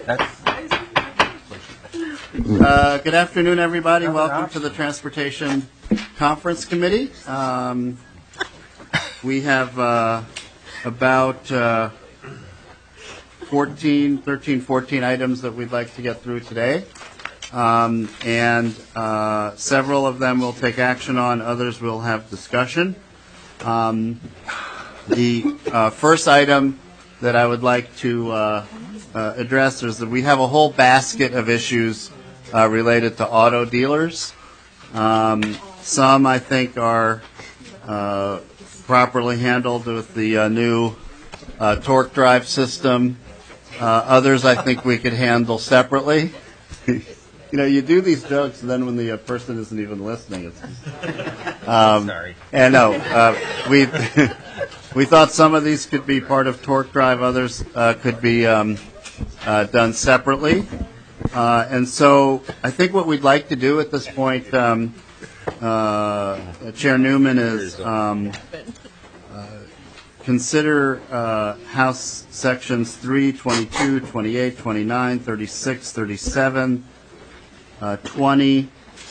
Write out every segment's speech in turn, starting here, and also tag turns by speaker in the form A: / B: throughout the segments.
A: Good afternoon, everybody. Welcome to the Transportation Conference Committee. We have about 14 items that we'd like to get through today. And several of them we'll take action on, others we'll have discussion. The first item that I would like to address is that we have a whole basket of issues related to auto dealers. Some, I think, are properly handled with the new torque drive system. Others, I think, we could handle separately. You know, you do these jokes, and then when the person isn't even listening, it's...
B: Sorry.
A: And no, we thought some of these could be part of torque drive, others could be done separately. And so I think what we'd like to do at this point, Chair Newman, is consider House Sections 3, 22, 28, 29, 36, 37, 20,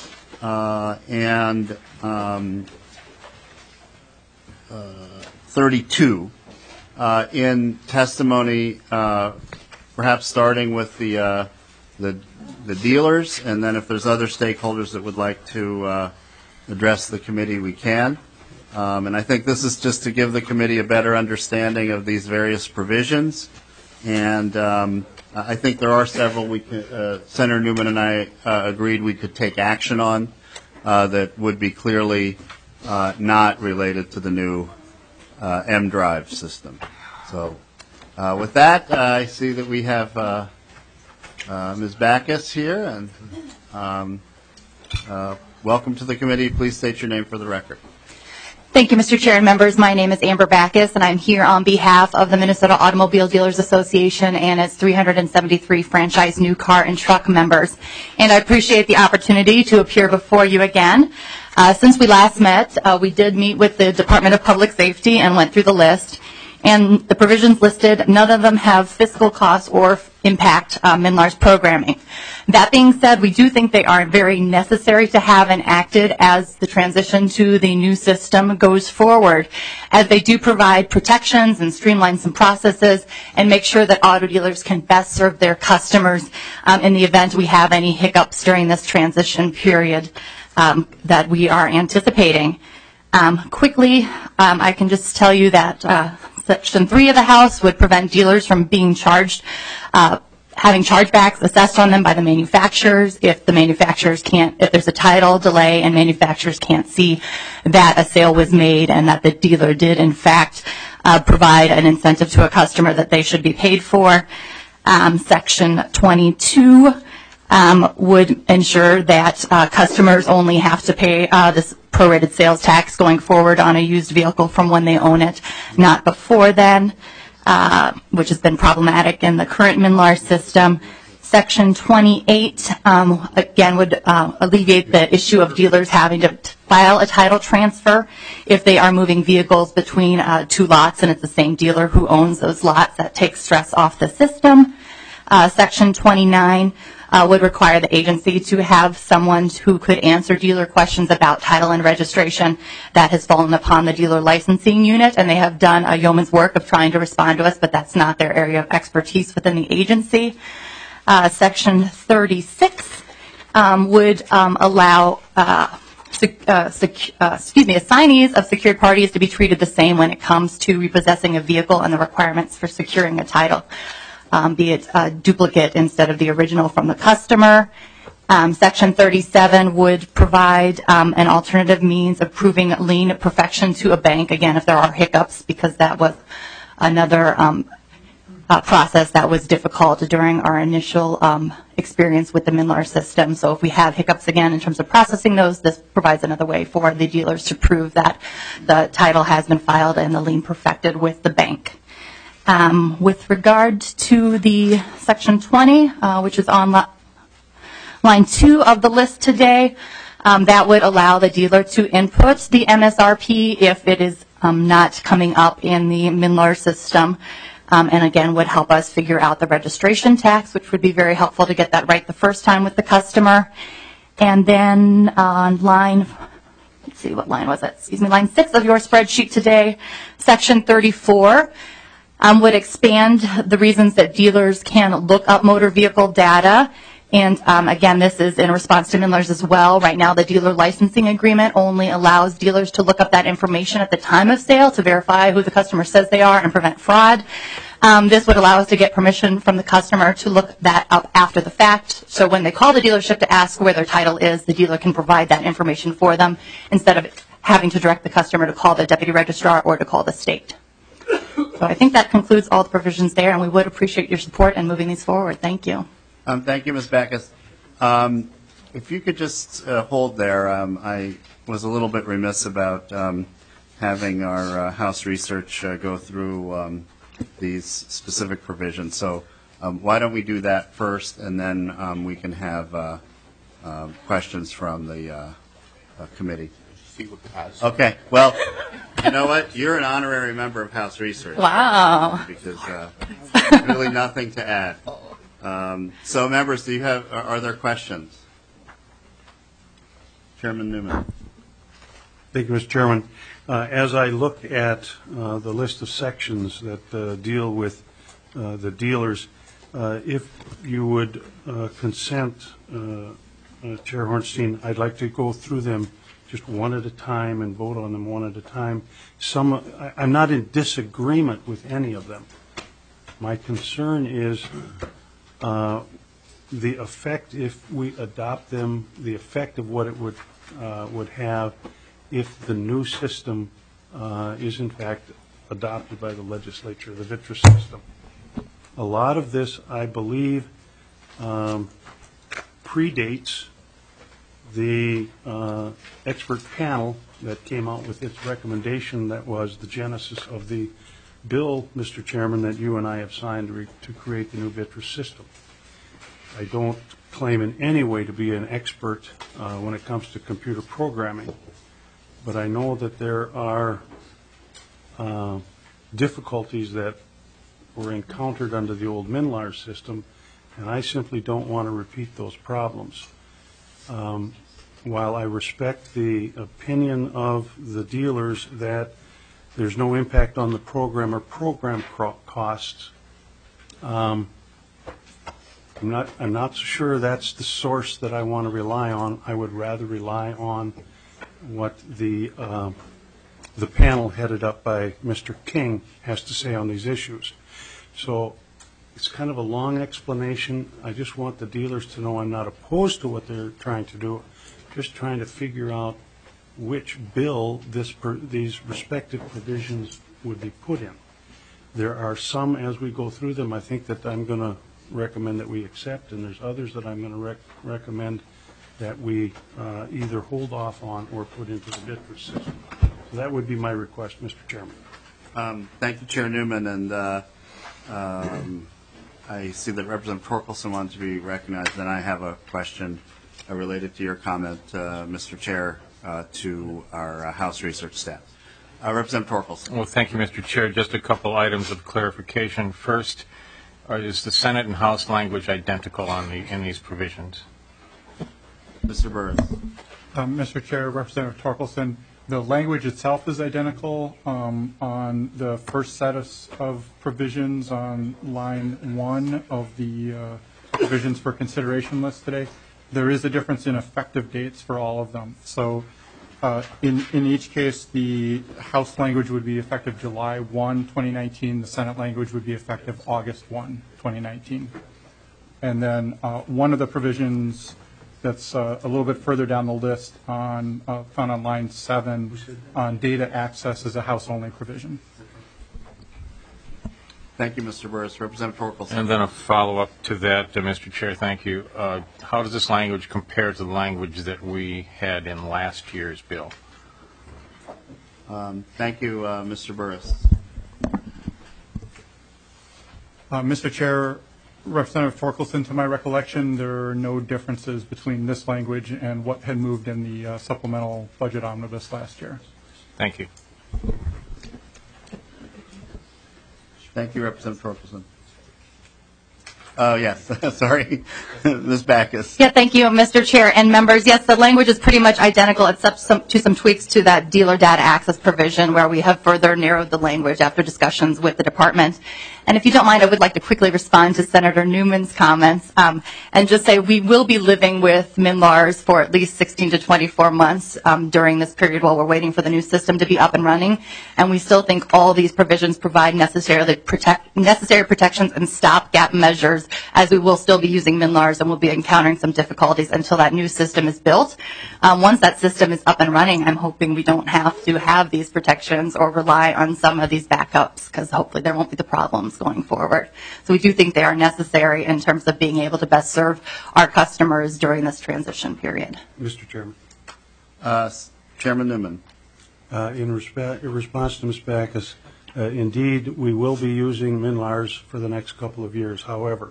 A: and 32 in testimony, perhaps starting with the dealers, and then if there's other stakeholders that would like to address the committee, we can. And I think this is just to give the committee a better understanding of these various provisions. And I think there are several we can, Senator Newman and I agreed we could take action on that would be clearly not related to the new M-Drive system. So with that, I see that we have Ms. Backus here, and welcome to the committee. Please state your name for the record.
C: Thank you, Mr. Chair and members. My name is Amber Backus, and I'm here on behalf of the Minnesota Automobile Dealers Association and its 373 franchise new car and truck members. And I appreciate the opportunity to appear before you again. Since we last met, we did meet with the Department of Public Safety and went through the list. And the provisions listed, none of them have fiscal costs or impact MNLAR's programming. That being said, we do think they are very necessary to have enacted as the transition to the new system goes forward, as they do provide protections and streamline some processes and make sure that auto dealers can best serve their customers in the event we have any hiccups during this transition period that we are anticipating. Quickly, I can just tell you that Section 3 of the House would prevent dealers from being charged, having chargebacks assessed on them by the manufacturers if the manufacturers if there's a title delay and manufacturers can't see that a sale was made and that the dealer did, in fact, provide an incentive to a customer that they should be paid for. Section 22 would ensure that customers only have to pay this prorated sales tax going forward on a used vehicle from when they own it, not before then, which has been problematic in the current MNLAR system. Section 28, again, would alleviate the issue of dealers having to file a title transfer if they are moving vehicles between two lots and it's the same dealer who owns those lots. That takes stress off the system. Section 29 would require the agency to have someone who could answer dealer questions about title and registration. That has fallen upon the dealer licensing unit, and they have done a yeoman's work of trying to respond to us, but that's not their area of expertise within the agency. Section 36 would allow assignees of secured parties to be treated the same when it comes to repossessing a vehicle and the requirements for securing a title, be it a duplicate instead of the original from the customer. Section 37 would provide an alternative means of proving lien perfection to a bank, again, if there are hiccups, because that was another process that was difficult during our initial experience with the MNLAR system. So if we have hiccups again in terms of processing those, this provides another way for the dealers to prove that the title has been filed and the lien perfected with the bank. With regard to the Section 20, which is on line 2 of the list today, that would allow the dealer to input the MSRP if it is not coming up in the MNLAR system. and again would help us figure out the registration tax, which would be very helpful to get that right the first time with the customer. And then on line, let's see, what line was it? Excuse me, line 6 of your spreadsheet today, section 34, would expand the reasons that dealers can look up motor vehicle data. And again, this is in response to Mindler's as well. Right now, the dealer licensing agreement only allows dealers to look up that information at the time of sale to verify who the customer says they are and prevent fraud. This would allow us to get permission from the customer to look that up after the fact. So when they call the dealership to ask where their title is, the dealer can provide that information for them instead of having to direct the customer to call the deputy registrar or to call the state. So I think that concludes all the provisions there, and we would appreciate your support in moving these forward. Thank you.
A: Thank you, Ms. Backus. If you could just hold there, I was a little bit remiss about having our House research go through these specific provisions. So why don't we do that first, and then we can have questions from the committee. Okay. Well, you know what? You're an honorary member of House Research.
C: Wow.
A: Because there's really nothing to add. So, members, do you have? Are there questions? Chairman Newman.
D: Thank you, Mr. Chairman. As I look at the list of sections that deal with the dealers, if you would consent, Chair Hornstein, I'd like to go through them just one at a time and vote on them one at a time. I'm not in disagreement with any of them. My concern is the effect, if we adopt them, the effect of what it would have if the new system is in fact adopted by the legislature, the VITRA system. A lot of this, I believe, predates the expert panel that came out with its recommendation that was the genesis of the bill, Mr. Chairman, that you and I have signed to create the new VITRA system. I don't claim in any way to be an expert when it comes to computer programming, but I know that there are difficulties that were encountered under the old Minlar system, and I simply don't want to repeat those problems. While I respect the opinion of the dealers that there's no impact on the program or program costs, I'm not sure that's the source that I want to rely on. I would rather rely on what the panel headed up by Mr. King has to say on these issues. So it's kind of a long explanation. I just want the dealers to know I'm not opposed to what they're trying to do, just trying to figure out which bill these respective provisions would be put in. There are some, as we go through them, I think that I'm going to recommend that we accept, and there's others that I'm going to recommend that we either hold off on or put into the VITRA system. So that would be my request, Mr. Chairman.
A: Thank you, Chair Newman, and I see that Representative Torkelson wanted to be recognized, and I have a question related to your comment, Mr. Chair, to our House research staff. Representative Torkelson.
B: Well, thank you, Mr. Chair. Just a couple items of clarification. First, is the Senate and House language identical in these provisions?
A: Mr. Burris.
E: Mr. Chair, Representative Torkelson, the language itself is identical on the first set of provisions on line 1 of the provisions for consideration list today. There is a difference in effective dates for all of them. So in each case, the House language would be effective July 1, 2019. The Senate language would be effective August 1, 2019. And then one of the provisions that's a little bit further down the list found on line 7 on data access is a House-only provision.
A: Thank you, Mr. Burris. Representative Torkelson.
B: And then a follow-up to that, Mr. Chair, thank you. How does this language compare to the language that we had in last year's bill?
A: Thank you, Mr. Burris.
E: Mr. Chair, Representative Torkelson, to my recollection, there are no differences between this language and what had moved in the supplemental budget omnibus last year.
B: Thank you.
A: Thank you, Representative Torkelson. Oh, yes, sorry, Ms. Backus.
C: Yeah, thank you, Mr. Chair and members. Yes, the language is pretty much identical except some tweaks to that dealer data access provision where we have further narrowed the language after discussions with the department. And if you don't mind, I would like to quickly respond to Senator Newman's comments and just say we will be living with MNLARS for at least 16 to 24 months during this period while we're waiting for the new system to be up and running. And we still think all these provisions provide necessary protections and stopgap measures, as we will still be using MNLARS and we'll be encountering some difficulties until that new system is built. Once that system is up and running, I'm hoping we don't have to have these protections or rely on some of these backups, because hopefully there won't be the problems going forward. So we do think they are necessary in terms of being able to best serve our customers during this transition period.
D: Mr. Chairman.
A: Chairman Newman.
D: In response to Ms. Backus, indeed, we will be using MNLARS for the next couple of years. However,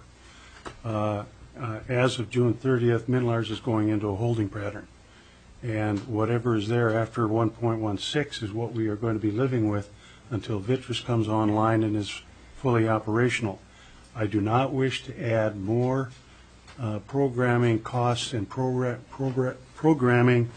D: as of June 30th, MNLARS is going into a holding pattern. And whatever is there after 1.16 is what we are going to be living with until VITRIS comes online and is fully operational. I do not wish to add more programming costs and programming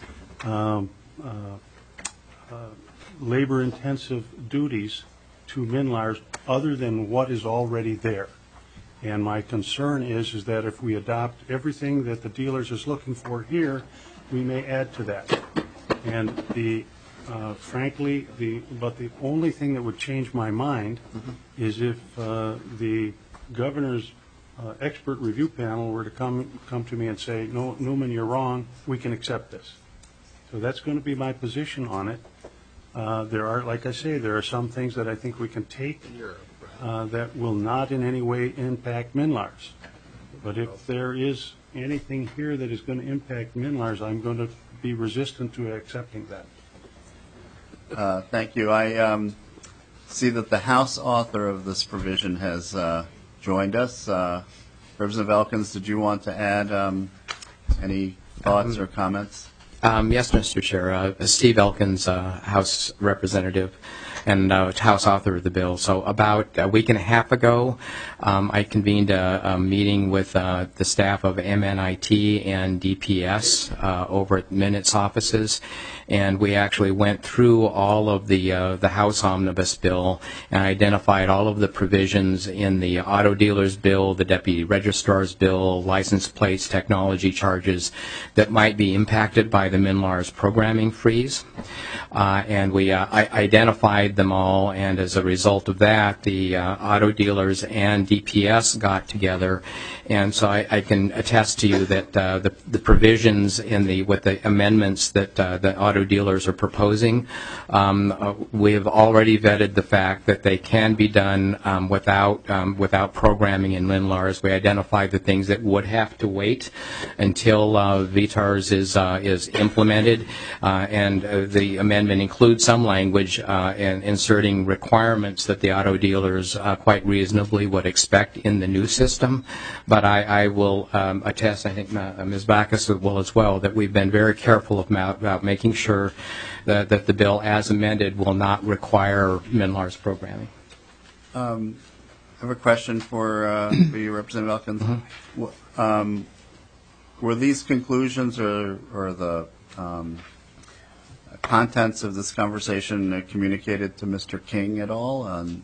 D: labor-intensive duties to MNLARS other than what is already there. And my concern is that if we adopt everything that the dealers is looking for here, we may add to that. And frankly, the only thing that would change my mind is if the governor's expert review panel were to come to me and say, no, Newman, you're wrong, we can accept this. So that's going to be my position on it. There are, like I say, there are some things that I think we can take that will not in any way impact MNLARS. But if there is anything here that is going to impact MNLARS, I'm going to be resistant to accepting that.
A: Thank you. I see that the House author of this provision has joined us. Representative Elkins, did you want to add any thoughts or comments?
F: Yes, Mr. Chair. Steve Elkins, House Representative and House author of the bill. So about a week and a half ago, I convened a meeting with the staff of MNIT and DPS over at Minute's offices, and we actually went through all of the House Omnibus bill and identified all of the provisions in the auto dealers bill, the deputy registrar's bill, license plates, technology charges that might be impacted by the MNLARS programming freeze. And we identified them all, and as a result of that, the auto dealers and DPS got together. And so I can attest to you that the provisions with the amendments that the auto dealers are proposing, we have already vetted the fact that they can be done without programming in MNLARS. We identified the things that would have to wait until VTARS is implemented, and the amendment includes some language in inserting requirements that the auto dealers quite reasonably would expect in the new system. But I will attest, I think Ms. Backus will as well, that we've been very careful about making sure that the bill as amended will not require MNLARS programming.
A: I have a question for you, Representative Elkins. Mm-hmm. Were these conclusions or the contents of this conversation communicated to Mr. King at all?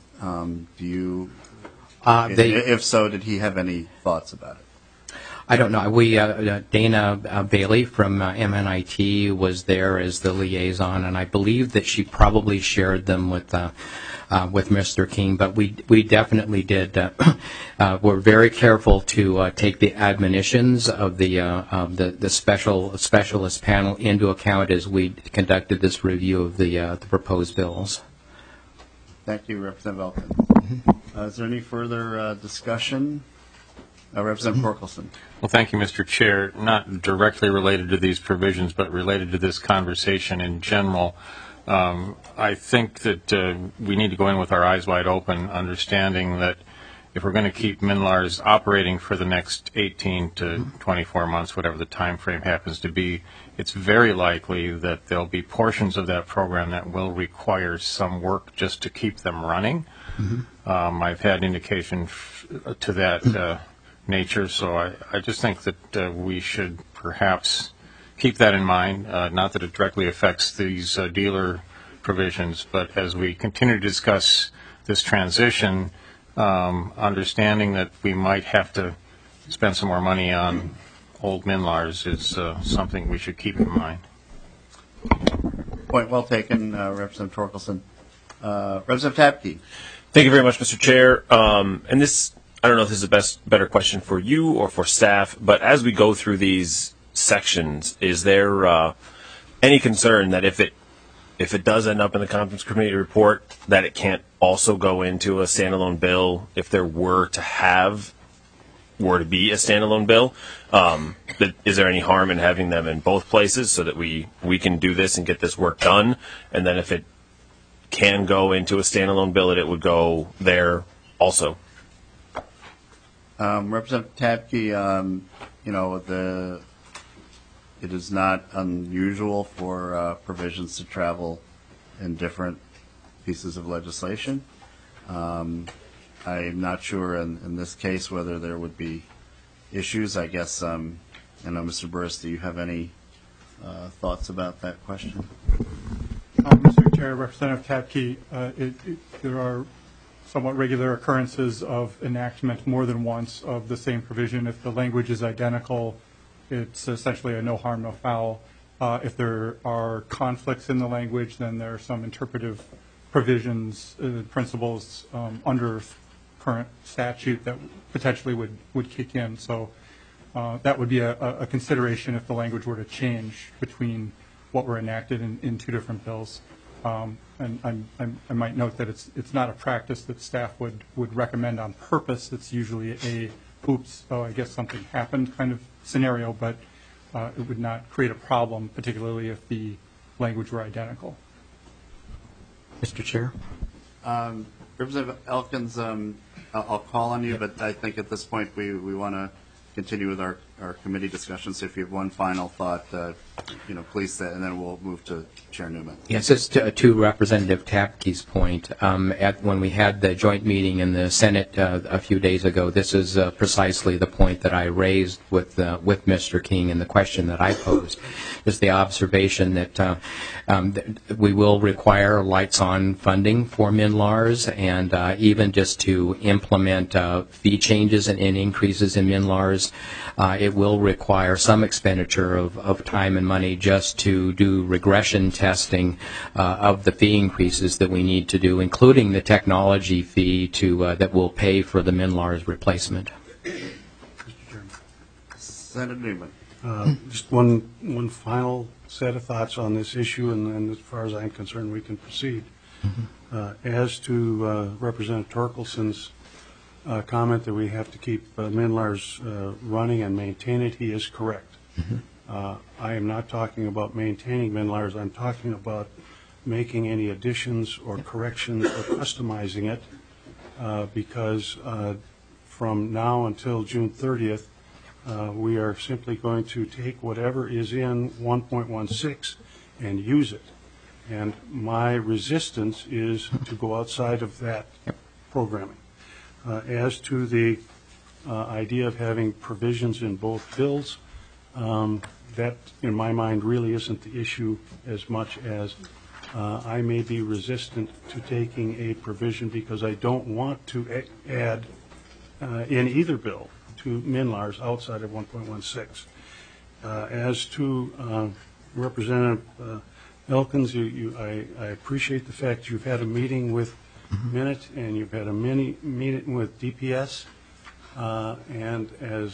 A: If so, did he have any thoughts about it?
F: I don't know. Dana Bailey from MNIT was there as the liaison, and I believe that she probably shared them with Mr. King. But we definitely did. We're very careful to take the admonitions of the specialist panel into account as we conducted this review of the proposed bills.
A: Thank you, Representative Elkins. Mm-hmm. Is there any further discussion? Representative Torkelson.
B: Well, thank you, Mr. Chair. Not directly related to these provisions, but related to this conversation in general. I think that we need to go in with our eyes wide open, understanding that if we're going to keep MNLARS operating for the next 18 to 24 months, whatever the time frame happens to be, it's very likely that there'll be portions of that program that will require some work just to keep them running. Mm-hmm. I've had indication to that nature, so I just think that we should perhaps keep that in mind, not that it directly affects these dealer provisions, but as we continue to discuss this transition, understanding that we might have to spend some more money on old Minlars is something we should keep in mind.
A: Point well taken, Representative Torkelson. Representative Tapke.
G: Thank you very much, Mr. Chair. And this, I don't know if this is a better question for you or for staff, but as we go through these sections, is there any concern that if it does end up in the conference committee report, that it can't also go into a standalone bill if there were to be a standalone bill? Is there any harm in having them in both places so that we can do this and get this work done? And then if it can go into a standalone bill, that it would go there also?
A: Representative Tapke, it is not unusual for provisions to travel in different pieces of legislation. I'm not sure in this case whether there would be issues. I guess, Mr. Burris, do you have any thoughts about that question?
E: Mr. Chair, Representative Tapke, there are somewhat regular occurrences of enactment more than once of the same provision. If the language is identical, it's essentially a no harm, no foul. If there are conflicts in the language, then there are some interpretive provisions, principles under current statute that potentially would kick in. So that would be a consideration if the language were to change between what were enacted in two different bills. And I might note that it's not a practice that staff would recommend on purpose. It's usually a oops, I guess something happened kind of scenario, but it would not create a problem, particularly if the language were identical.
F: Mr. Chair?
A: Representative Elkins, I'll call on you, but I think at this point we want to continue with our committee discussion. So if you have one final thought, please say, and then we'll move to Chair Newman.
F: Yes, just to Representative Tapke's point, when we had the joint meeting in the Senate a few days ago, this is precisely the point that I raised with Mr. King and the question that I posed. Is the observation that we will require lights-on funding for MNLARS, and even just to implement fee changes and increases in MNLARS, it will require some expenditure of time and money just to do regression testing of the fee increases that we need to do, including the technology fee that will pay for the MNLARS replacement.
D: Mr. Chairman.
A: Senator Newman.
D: Just one final set of thoughts on this issue, and as far as I'm concerned, we can proceed. Mm-hmm. As to Representative Torkelson's comment that we have to keep MNLARS running and maintain it, he is correct. Mm-hmm. I am not talking about maintaining MNLARS. I'm talking about making any additions or corrections or customizing it because from now until June 30th, we are simply going to take whatever is in 1.16 and use it. And my resistance is to go outside of that programming. As to the idea of having provisions in both bills, that, in my mind, really isn't the issue as much as I may be resistant to taking a provision because I don't want to add in either bill to MNLARS outside of 1.16. As to Representative Elkins, I appreciate the fact you've had a meeting with Minute and you've had a meeting with DPS, and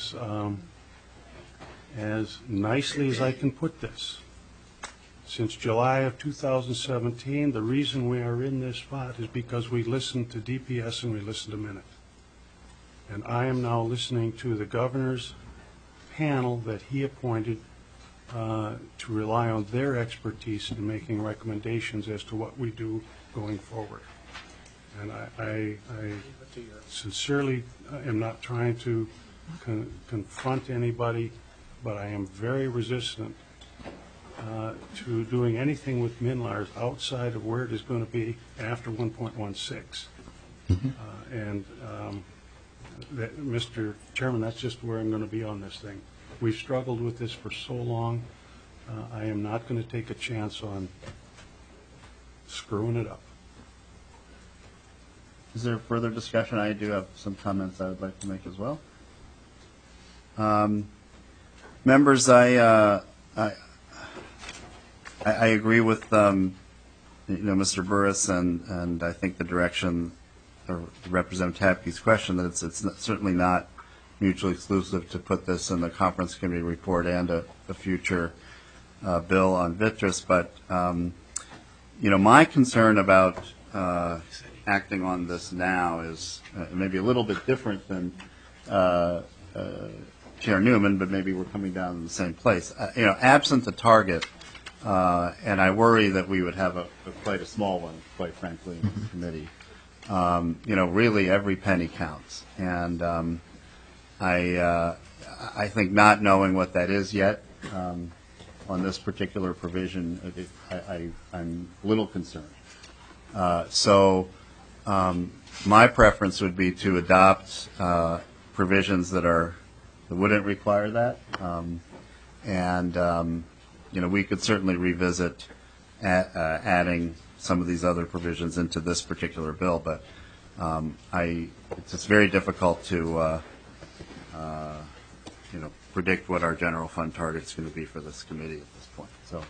D: as nicely as I can put this, since July of 2017, the reason we are in this spot is because we listened to DPS and we listened to Minute. And I am now listening to the governor's panel that he appointed to rely on their expertise in making recommendations as to what we do going forward. And I sincerely am not trying to confront anybody, but I am very resistant to doing anything with MNLARS outside of where it is going to be after 1.16. And Mr. Chairman, that's just where I'm going to be on this thing. We've struggled with this for so long. I am not going to take a chance on screwing it up.
A: Is there further discussion? I do have some comments I would like to make as well. Members, I agree with Mr. Burris, and I think the direction of Representative Tapke's question that it's certainly not mutually exclusive to put this in the conference committee report and a future bill on Vitris. But my concern about acting on this now is maybe a little bit different than Chair Newman, but maybe we're coming down in the same place. Absent the target, and I worry that we would have quite a small one, quite frankly, in this committee. Really every penny counts, and I think not knowing what that is yet on this particular provision, I'm a little concerned. So my preference would be to adopt provisions that wouldn't require that, and we could certainly revisit adding some of these other provisions into this particular bill, but it's very difficult to predict what our general fund target is going to be for this committee at this point. So,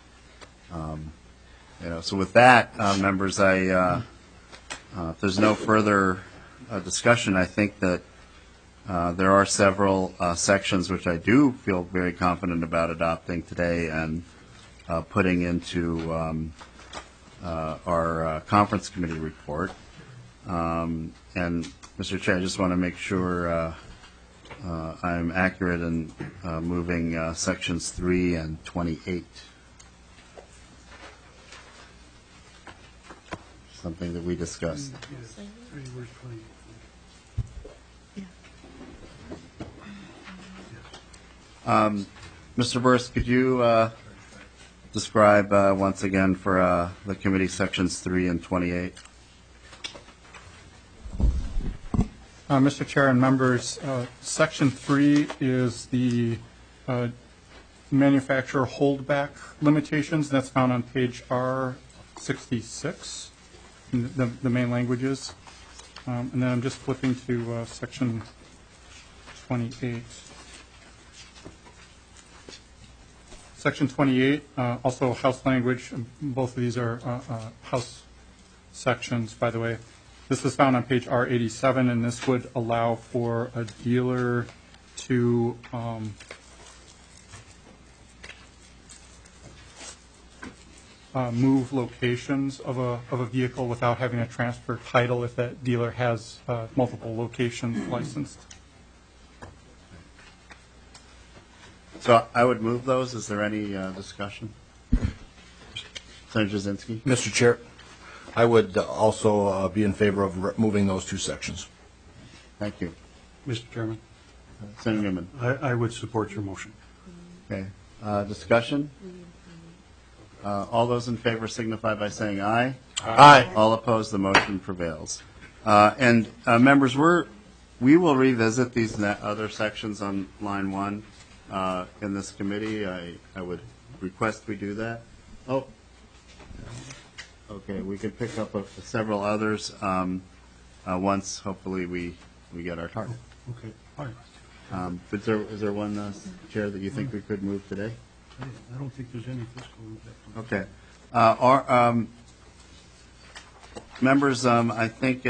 A: so with that, members, if there's no further discussion, I think that there are several sections which I do feel very confident about adopting today and putting into our conference committee report. And Mr. Chair, I just want to make sure I'm accurate in moving sections 3 and 28. Something that we discussed. Mr. Burris, could you describe once again for the committee sections 3 and 28?
E: Mr. Chair and members, Section 3 is the manufacturer holdback limitations. That's found on page R66, the main languages. And then I'm just flipping to Section 28. Section 28, also House language. Both of these are House sections, by the way. This is found on page R87, and this would allow for a dealer to move locations of a vehicle without having to transfer title if that dealer has multiple locations licensed.
A: So I would move those. Is there any discussion? Senator Jasinski?
H: Mr. Chair, I would also be in favor of moving those two sections.
A: Thank you.
D: Mr. Chairman,
A: Senator Newman?
D: I would support your motion.
A: Okay. Discussion? All those in favor signify by saying aye.
H: Aye.
A: All opposed, the motion prevails. And members, we will revisit these other sections on line 1 in this committee. I would request we do that. Oh, okay. We can pick up several others once, hopefully, we get our target.
D: Okay. All right.
A: Is there one, Chair, that you think we could move today?
D: I don't think there's any fiscal impact.
A: Okay. Members, I think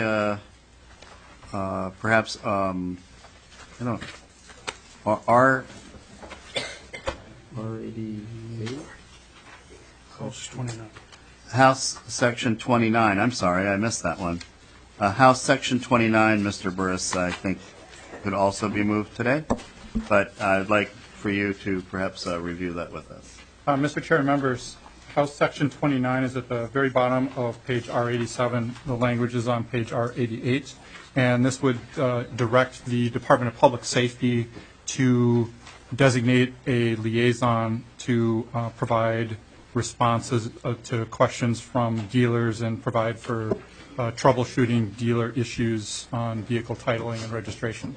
A: perhaps I don't know. R88?
D: House 29.
A: House Section 29. I'm sorry, I missed that one. House Section 29, Mr. Burris, I think could also be moved today, but I'd like for you to perhaps review that with us.
E: Mr. Chair and members, House Section 29 is at the very bottom of page R87. The language is on page R88, and this would direct the Department of Public Safety to designate a liaison to provide responses to questions from dealers and provide for troubleshooting dealer issues on vehicle titling and registration.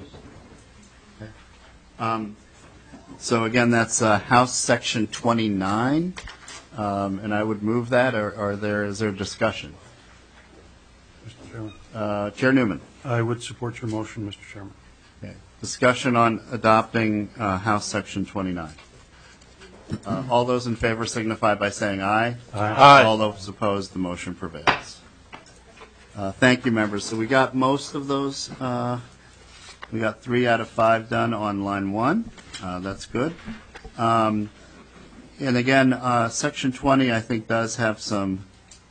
A: So again, that's House Section 29, and I would move that, or is there discussion?
D: Mr. Chairman,
A: Chair Newman.
D: I would support your motion, Mr. Chairman.
A: Okay. Discussion on adopting House Section 29. All those in favor signify by saying aye.
D: Aye.
A: All those opposed, the motion prevails. Thank you, members. So we got most of those. We got 3 out of 5 done on line 1. That's good. And again, Section 20, I think, does have some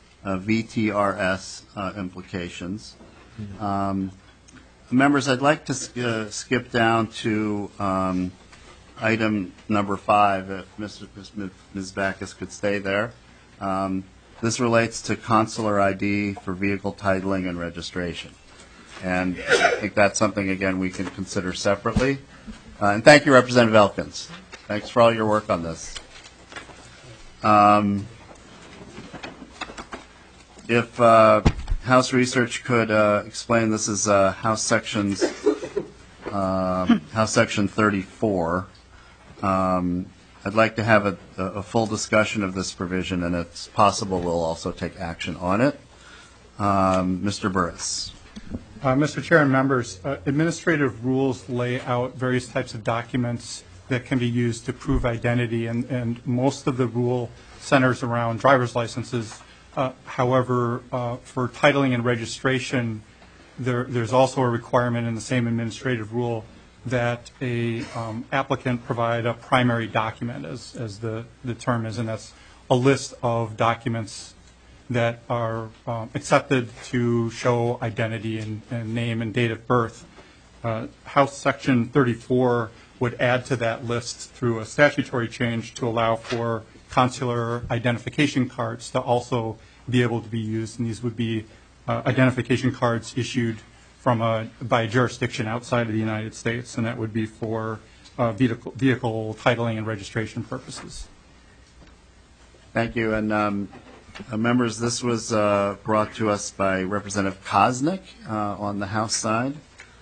A: VTRS implications. Members, I'd like to skip down to item number 5, if Ms. Backus could stay there. This relates to consular ID for vehicle titling and registration. And I think that's something, again, we can consider separately. And thank you, Representative Elkins. Thanks for all your work on this. If House Research could explain, this is House Section 34. I'd like to have a full discussion of this provision, and it's possible we'll also take action on it. Mr. Burris.
E: Mr. Chair and members, administrative rules lay out various types of documents that can be used to prove identity, and most of the rule centers around driver's licenses. However, for titling and registration, there's also a requirement in the same administrative rule that a applicant provide a primary document, as the term is, and that's a list of documents that are accepted to show identity and name and date of birth. House Section 34 would add to that list through a statutory change to allow for consular identification cards to also be able to be used, and these would be identification cards issued by a jurisdiction outside of the United States, and that would be for vehicle titling and registration purposes.
A: Thank you. And members, this was brought to us by Representative Kosnick on the House side.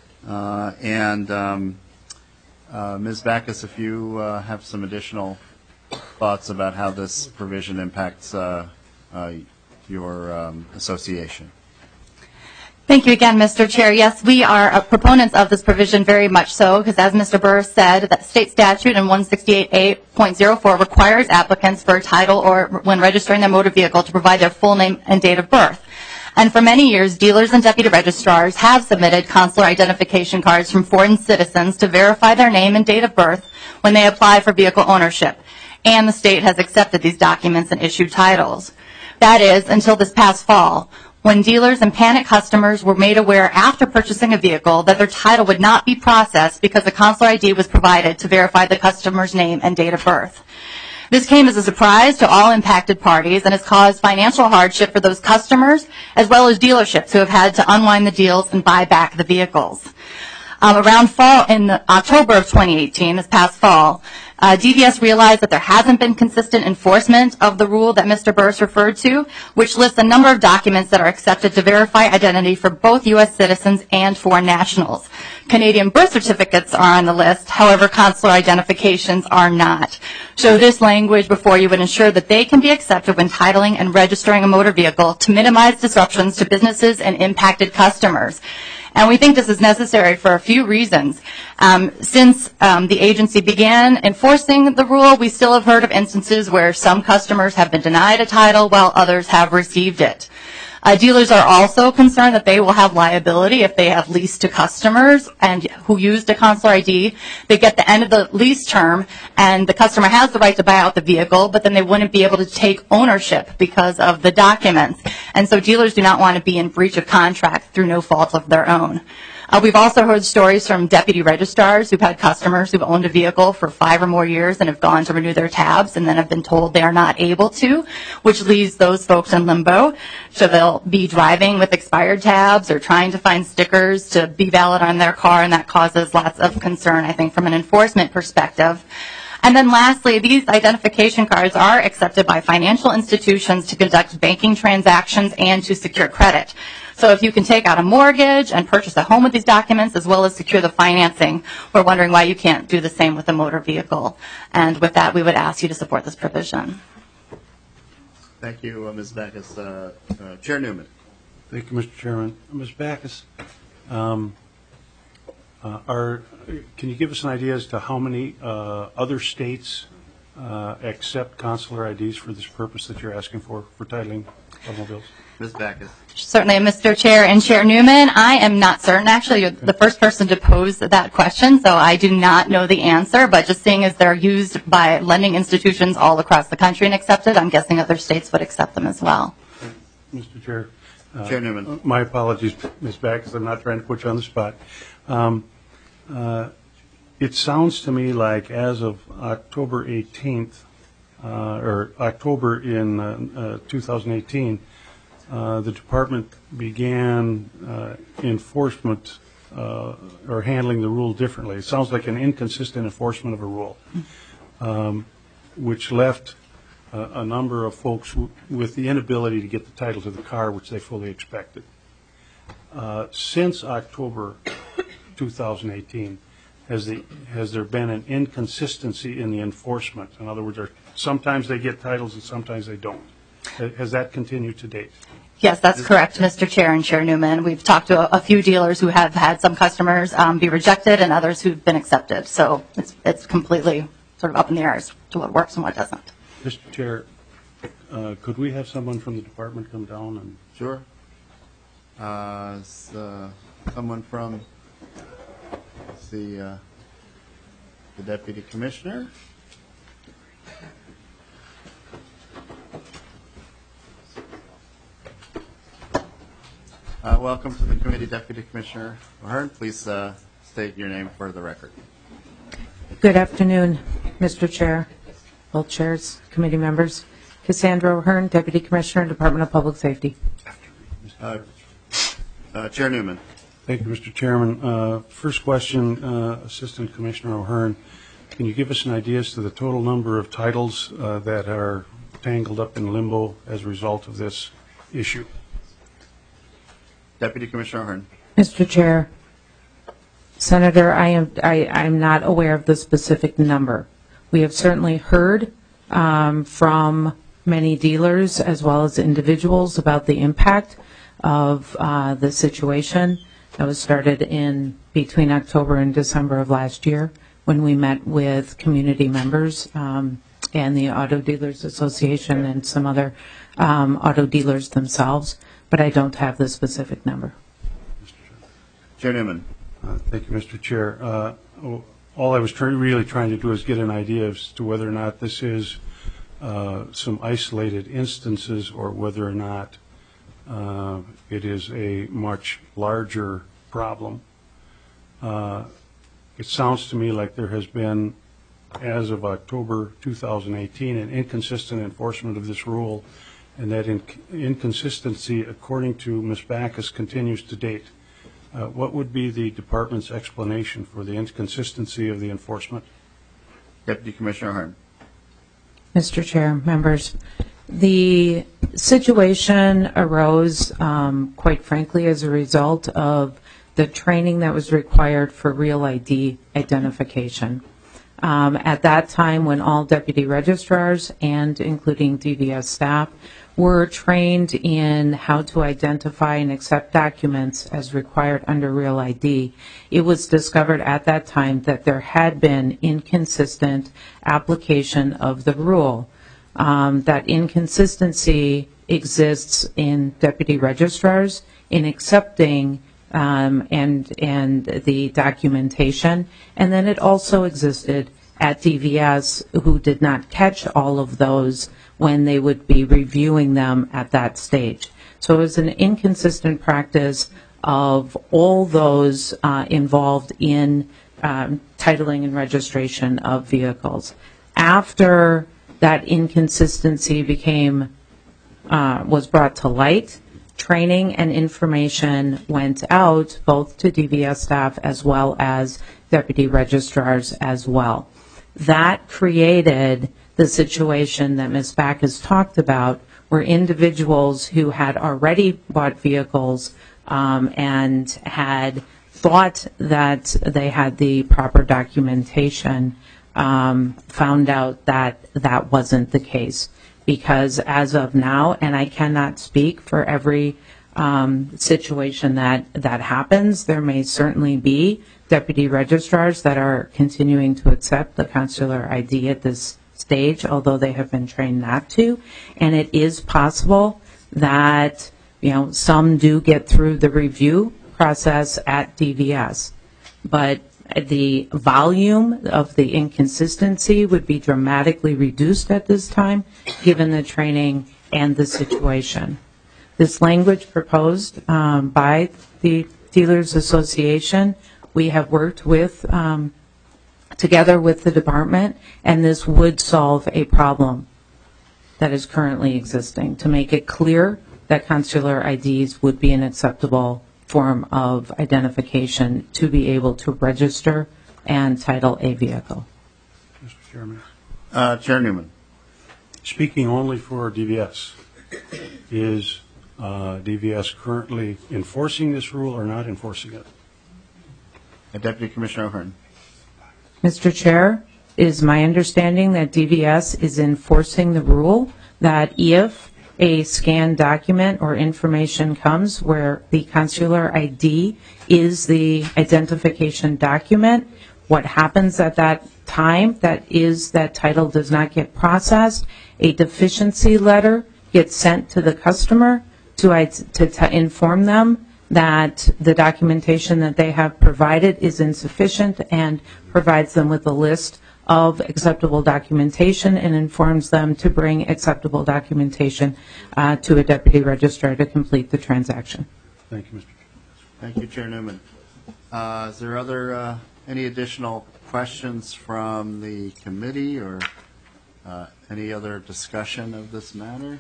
A: Ms. Backus, if you have some additional thoughts about how this provision impacts your association.
C: Thank you again, Mr. Chair. Yes, we are proponents of this provision very much so, because as Mr. Burris said, that state statute in 168A.04 requires applicants for a title or when registering their motor vehicle to provide their full name and date of birth. And for many years, dealers and deputy registrars have submitted consular identification cards from foreign citizens to verify their name and date of birth when they apply for vehicle ownership. And the state has accepted these documents and issued titles. That is, until this past fall, when dealers and panic customers were made aware after purchasing a vehicle that their title would not be processed because a consular ID was provided to verify the customer's name and date of birth. This came as a surprise to all impacted parties and has caused financial hardship for those customers as well as dealerships who have had to unwind the deals and buy back the vehicles. Around fall, in October of 2018, this past fall, DVS realized that there hasn't been consistent enforcement of the rule that Mr. Burris referred to, which lists a number of documents that are accepted to verify identity for both U.S. citizens and foreign nationals. Canadian birth certificates are on the list, however, consular identifications are not. So this language before you would ensure that they can be accepted when titling and registering a motor vehicle to minimize disruptions to businesses and impacted customers. And we think this is necessary for a few reasons. Since the agency began enforcing the rule, we still have heard of instances where some customers have been denied a title while others have received it. Dealers are also concerned that they will have liability if they have leased to customers and who used a consular ID. They get the end of the lease term and the customer has the right to buy out the vehicle, but then they wouldn't be able to take ownership because of the documents. And so dealers do not want to be in breach of contract through no fault of their own. We've also heard stories from deputy registrars who've had customers who've owned a vehicle for 5 or more years and have gone to renew their tabs and then have been told they are not able to, which leaves those folks in limbo. So they'll be driving with expired tabs or trying to find stickers to be valid on their car, and that causes lots of concern, I think, from an enforcement perspective. And then lastly, these identification cards are accepted by financial institutions to conduct banking transactions and to secure credit. So if you can take out a mortgage and purchase a home with these documents as well as secure the financing, we're wondering why you can't do the same with a motor vehicle. And with that, we would ask you to support this provision.
A: Thank you, Ms. Backus. Chair Newman.
D: Thank you, Mr. Chairman. Ms. Backus, can you give us an idea as to how many other states accept consular IDs for this purpose that you're asking for titling automobiles?
A: Ms. Backus.
C: Certainly, Mr. Chair and Chair Newman, I am not certain. Actually, you're the first person to pose that question, so I do not know the answer. But just seeing as they're used by lending institutions all across the country and accepted, I'm guessing other states would accept them as well.
D: Mr. Chair.
A: Chair Newman.
D: My apologies, Ms. Backus. I'm not trying to put you on the spot. It sounds to me like as of October 18th, or October in 2018, the department began enforcement or handling the rule differently. It sounds like an inconsistent enforcement of a rule, which left a number of folks with the inability to get the title to the car, which they fully expected. Since October 2018, has there been an inconsistency in the enforcement? In other words, sometimes they get titles and sometimes they don't. Has that continued to date?
C: Yes, that's correct, Mr. Chair and Chair Newman. We've talked to a few dealers who have had some customers be rejected and others who've been accepted. So it's completely sort of up in the air as to what works and what doesn't.
D: Mr. Chair, could we have someone from the department come down and?
A: Sure. Someone from the Deputy Commissioner. Welcome to the committee, Deputy Commissioner O'Hearn. Please state your name for the record.
I: Good afternoon, Mr. Chair, both chairs, committee members. Cassandra O'Hearn, Deputy Commissioner, Department of Public Safety.
A: Chair Newman.
D: Thank you, Mr. Chairman. First question, Assistant Commissioner O'Hearn. Can you give us an idea as to the total number of titles that are tangled up in limbo as a result of this issue?
A: Deputy Commissioner O'Hearn.
I: Mr. Chair, Senator, I'm not aware of the specific number. We have certainly heard from many dealers as well as individuals about the impact of the situation that was started in between October and December of last year when we met with community members and the Auto Dealers Association and some other auto dealers themselves, but I don't have the specific number.
A: Chair Newman.
D: Thank you, Mr. Chair. All I was really trying to do is get an idea as to whether or not this is some isolated instances or whether or not it is a much larger problem. It sounds to me like there has been, as of October 2018, an inconsistent enforcement of this rule, and that inconsistency, according to Ms. Backus, continues to date. What would be the department's explanation for the inconsistency of the enforcement?
A: Deputy Commissioner O'Hearn.
I: Mr. Chair, members, the situation arose, quite frankly, as a result of the training that was required for real ID identification. At that time, when all deputy registrars and including DVS staff were trained in how to identify and accept documents as required under real ID, it was discovered at that time that there had been inconsistent application of the rule. That inconsistency exists in deputy registrars in accepting and the documentation, and then it also existed at DVS who did not catch all of those when they would be reviewing them at that stage. So it was an inconsistent practice of all those involved in titling and registration of vehicles. After that inconsistency was brought to light, training and information went out both to DVS staff as well as deputy registrars as well. That created the situation that Ms. Backus talked about, where individuals who had already bought vehicles and had thought that they had the proper documentation, found out that that wasn't the case. Because as of now, and I cannot speak for every situation that happens, there may certainly be deputy registrars that are continuing to accept the consular ID at this stage, although they have been trained not to. And it is possible that, some do get through the review process at DVS. But the volume of the inconsistency would be dramatically reduced at this time, given the training and the situation. This language proposed by the Dealers Association, we have worked with together with the department, and this would solve a problem that is currently existing to make it clear that consular IDs would be an acceptable form of identification to be able to register and title a vehicle.
D: Mr. Chairman.
A: Chair Newman.
D: Speaking only for DVS, is DVS currently enforcing this rule or not enforcing it?
A: Deputy Commissioner O'Hearn.
I: Mr. Chair, it is my understanding that DVS is enforcing the rule that if a scanned document or information comes where the consular ID is the identification document, what happens at that time, that is that title does not get processed, a deficiency letter gets sent to the customer to inform them that the documentation that they have provided is insufficient, and provides them with a list of acceptable documentation and informs them to bring acceptable documentation to a deputy registrar to complete the transaction.
D: Thank you, Mr. Chairman.
A: Thank you, Chair Newman. Is there any additional questions from the committee or any other discussion of this matter?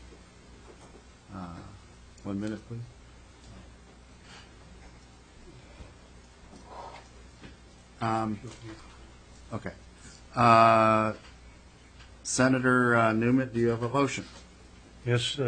A: 1 minute, please. Okay. Senator Newman, do you have a motion?
D: Yes,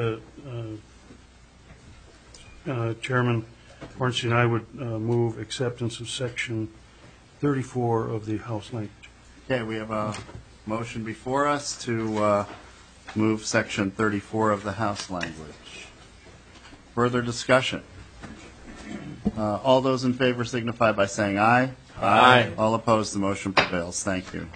D: Chairman Ornstein, I would move acceptance of Section 34 of the House language.
A: Okay, we have a motion before us to move Section 34 of the House language. Further discussion? All those in favor signify by saying aye.
G: Aye.
A: All opposed, the motion prevails. Thank you.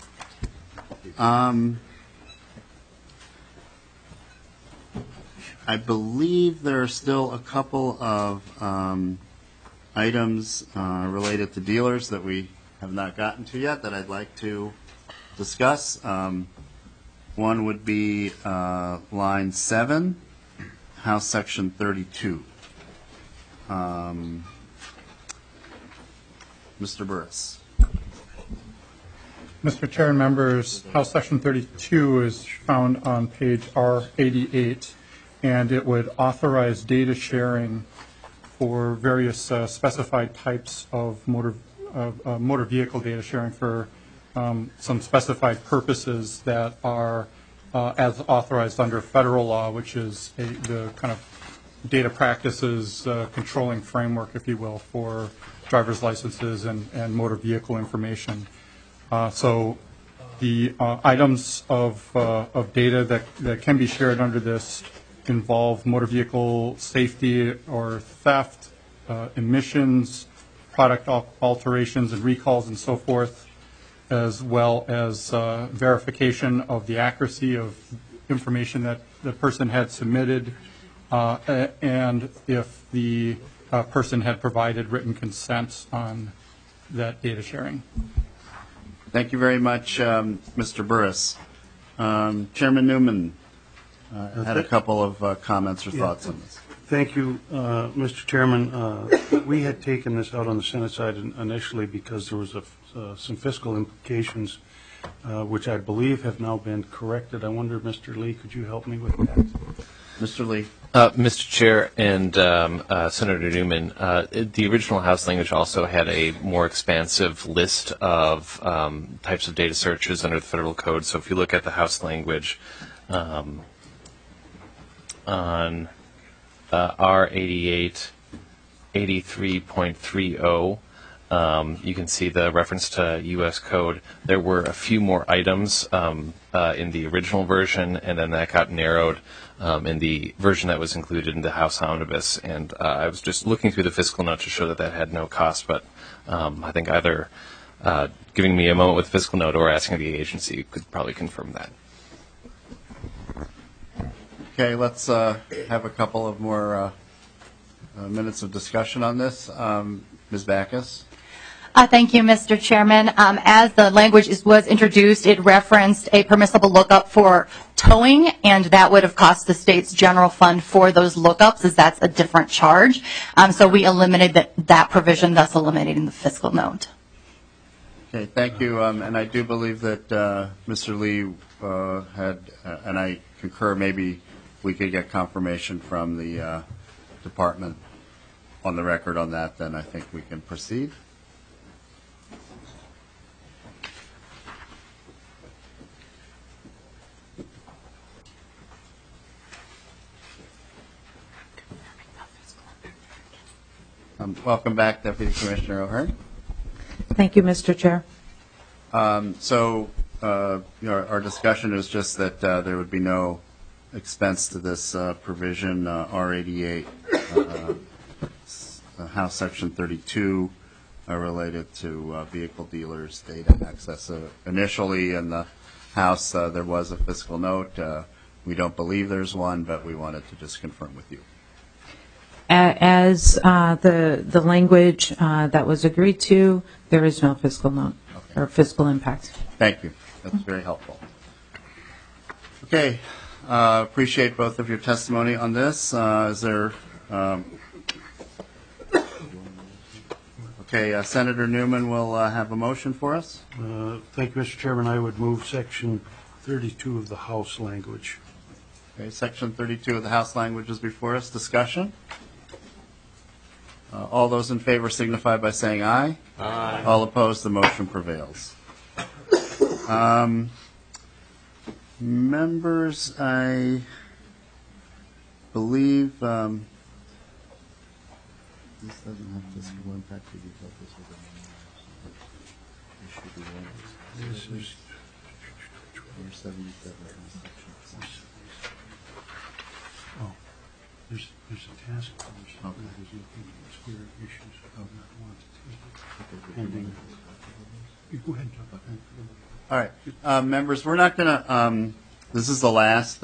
A: I believe there are still a couple of items related to dealers that we have not gotten to yet that I'd like to discuss. One would be line 7, House Section 32. Mr. Burris.
E: Mr. Chair and members, House Section 32 is found on page R88, and it would authorize data sharing for various specified types of motor vehicle data sharing for some specified purposes that are as authorized under federal law, which is the kind of data practices controlling framework, if you will, for driver's licenses and motor vehicle information. So the items of data that can be shared under this involve motor vehicle safety or theft, emissions, product alterations and recalls and so forth, as well as verification of the accuracy of information that the person had submitted, and if the person had provided written consent on that data sharing.
A: Thank you very much, Mr. Burris. Chairman Newman had a couple of comments or thoughts on this.
D: Thank you, Mr. Chairman. We had taken this out on the Senate side initially because there was some fiscal implications, which I believe have now been corrected. I wonder, Mr. Lee, could you help me with that?
A: Mr. Lee.
G: Mr. Chair and Senator Newman, the original House language also had a more expansive list of types of data searches under the federal code. So if you look at the House language on R88, 83.30. You can see the reference to U.S. code. There were a few more items in the original version, and then that got narrowed in the version that was included in the House Omnibus. And I was just looking through the fiscal note to show that that had no cost, but I think either giving me a moment with the fiscal note or asking the agency could probably confirm that.
A: Okay, let's have a couple of more minutes of discussion on this. Ms. Backus?
C: Thank you, Mr. Chairman. As the language was introduced, it referenced a permissible lookup for towing, and that would have cost the state's general fund for those lookups, as that's a different charge. So we eliminated that provision, thus eliminating the fiscal note.
A: Okay, thank you. And I do believe that Mr. Lee had, and I concur, maybe we could get confirmation from the department on the record on that, then I think we can proceed. Welcome back, Deputy Commissioner O'Hearn.
I: Thank you, Mr. Chair.
A: Our discussion is just that there would be no expense to this provision, R88, House Section 32, related to vehicle dealers' data access. Initially in the House, there was a fiscal note. We don't believe there's one, but we wanted to just confirm with you.
I: As the language that was agreed to, there is no fiscal note or fiscal impact.
A: Thank you. That's very helpful. Okay. Appreciate both of your testimony on this. Is there... Okay, Senator Newman will have a motion for us.
D: Thank you, Mr. Chairman. I would move Section 32 of the House language.
A: Okay, Section 32 of the House language is before us. Discussion? All those in favor signify by saying aye. Aye. All opposed, the motion prevails. Members, I believe this doesn't have fiscal impact. This is 477.
D: Oh, there's a task force that is looking at square issues of not wanting to go ahead, Chuck.
A: All right, members, we're not going to. This is the last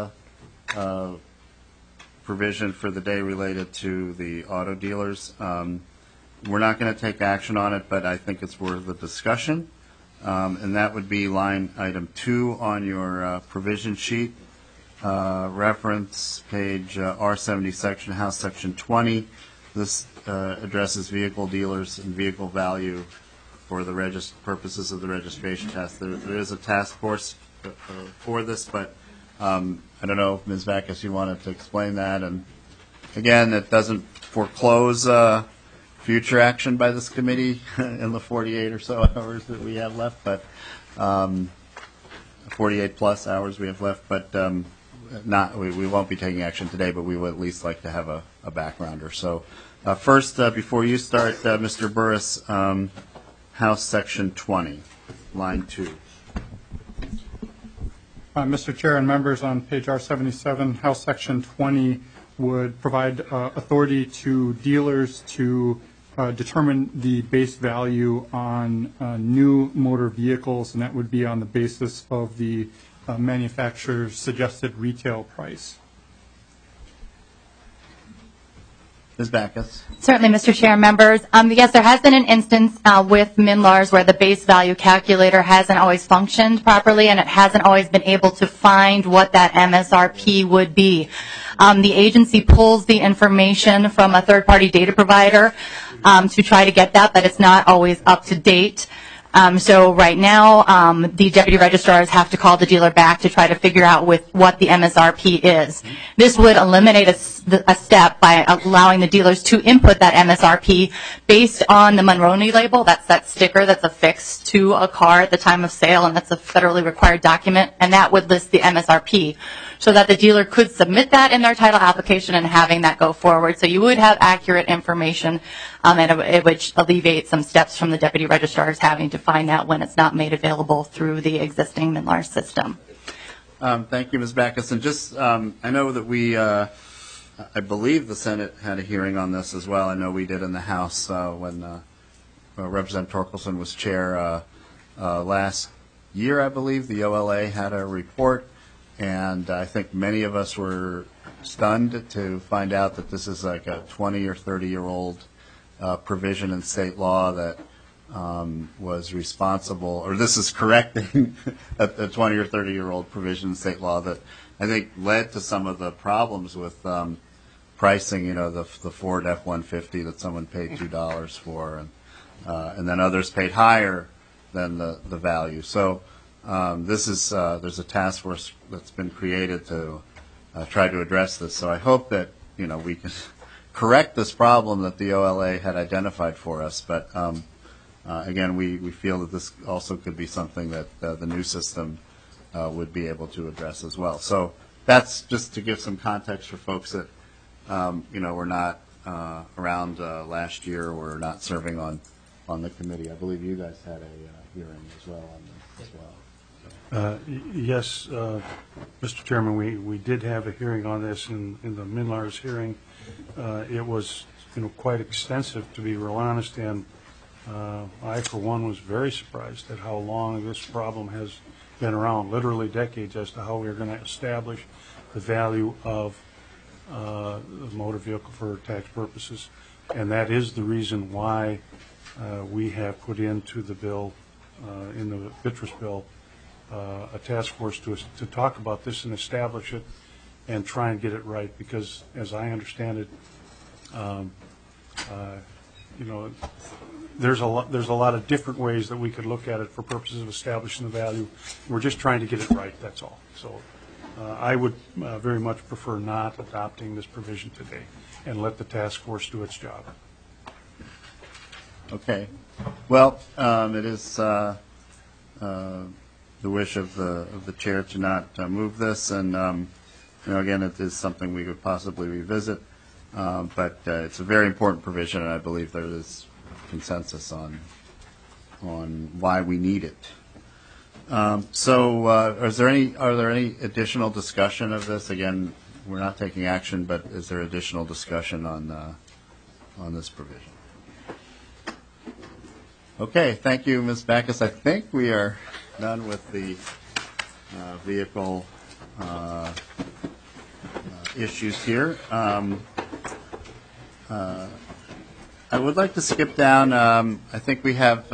A: provision for the day related to the auto dealers. We're not going to take action on it, but I think it's worth the discussion. And that would be line item 2 on your provision sheet. Reference page R70 section, House Section 20. This addresses vehicle dealers and vehicle value for the purposes of the registration test. There is a task force for this, but I don't know, Ms. Backus, you wanted to explain that. And again, it doesn't foreclose future action by this committee in the 48 or so hours that we have left, but 48 plus hours we have left, but we won't be taking action today, but we would at least like to have a backgrounder. So first, before you start, Mr. Burris, House Section 20, line 2.
E: Mr. Chair and members, on page R77, House Section 20 would provide authority to dealers to determine the base value on new motor vehicles, and that would be on the basis of the manufacturer's suggested retail price.
A: Ms. Backus.
C: Certainly, Mr. Chair, members. Yes, there has been an instance with MNLARS where the base value calculator hasn't always functioned properly, and it hasn't always been able to find what that MSRP would be. The agency pulls the information from a third-party data provider to try to get that, but it's not always up to date. So right now, the deputy registrars have to call the dealer back to try to figure out what the MSRP is. This would eliminate a step by allowing the dealers to input that MSRP based on the Monroney label. That's that sticker that's affixed to a car at the time of sale, and that's a federally required document, and that would list the MSRP. so that the dealer could submit that in their title application and having that go forward. So you would have accurate information, and it would alleviate some steps from the deputy registrars having to find out when it's not made available through the existing MNLAR system.
A: Thank you, Ms. Backus. And just, I know that I believe the Senate had a hearing on this as well. I know we did in the House when Representative Torkelson was chair last year, I believe. The OLA had a report, and I think many of us were stunned to find out that this is like a 20 or 30-year-old provision in state law that was responsible, or this is correcting a 20 or 30-year-old provision in state law that I think led to some of the problems with pricing, the Ford F-150 that someone paid $2 for, and then others paid higher than the value. So there's a task force that's been created to try to address this. So I hope that we can correct this problem that the OLA had identified for us. But again, we feel that this also could be something that the new system would be able to address as well. So that's just to give some context for folks that were not around last year, or not serving on the committee. I believe you guys had a hearing as well on this as well.
D: Yes, Mr. Chairman, we did have a hearing on this in the MNLAR's hearing. It was quite extensive, to be real honest, and I, for one, was very surprised at how long this problem has been around, literally decades, as to how we're going to establish the value of the motor vehicle for tax purposes. And that is the reason why we have put into the bill, in the Vitreous bill, a task force to talk about this and establish it and try and get it right, because as I understand it, there's a lot of different ways that we could look at it for purposes of establishing the value. We're just trying to get it right, that's all. So I would very much prefer not adopting this provision today and let the task force do its job.
A: Okay. Well, it is the wish of the chair to not move this, and again, it is something we could possibly revisit, but it's a very important provision, and I believe there is consensus on why we need it. So, are there any additional discussion of this? Again, we're not taking action, but is there additional discussion on this provision? Okay, thank you, Ms. Backus. I think we are done with the vehicle issues here. I would like to skip down. I think we have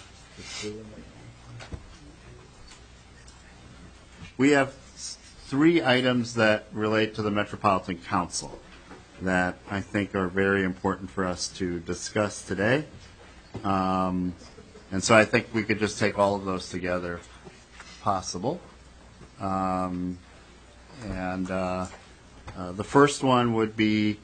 A: three items that relate to the Metropolitan Council that I think are very important for us to discuss today. And so I think we could just take all of those together if possible. And the first one would be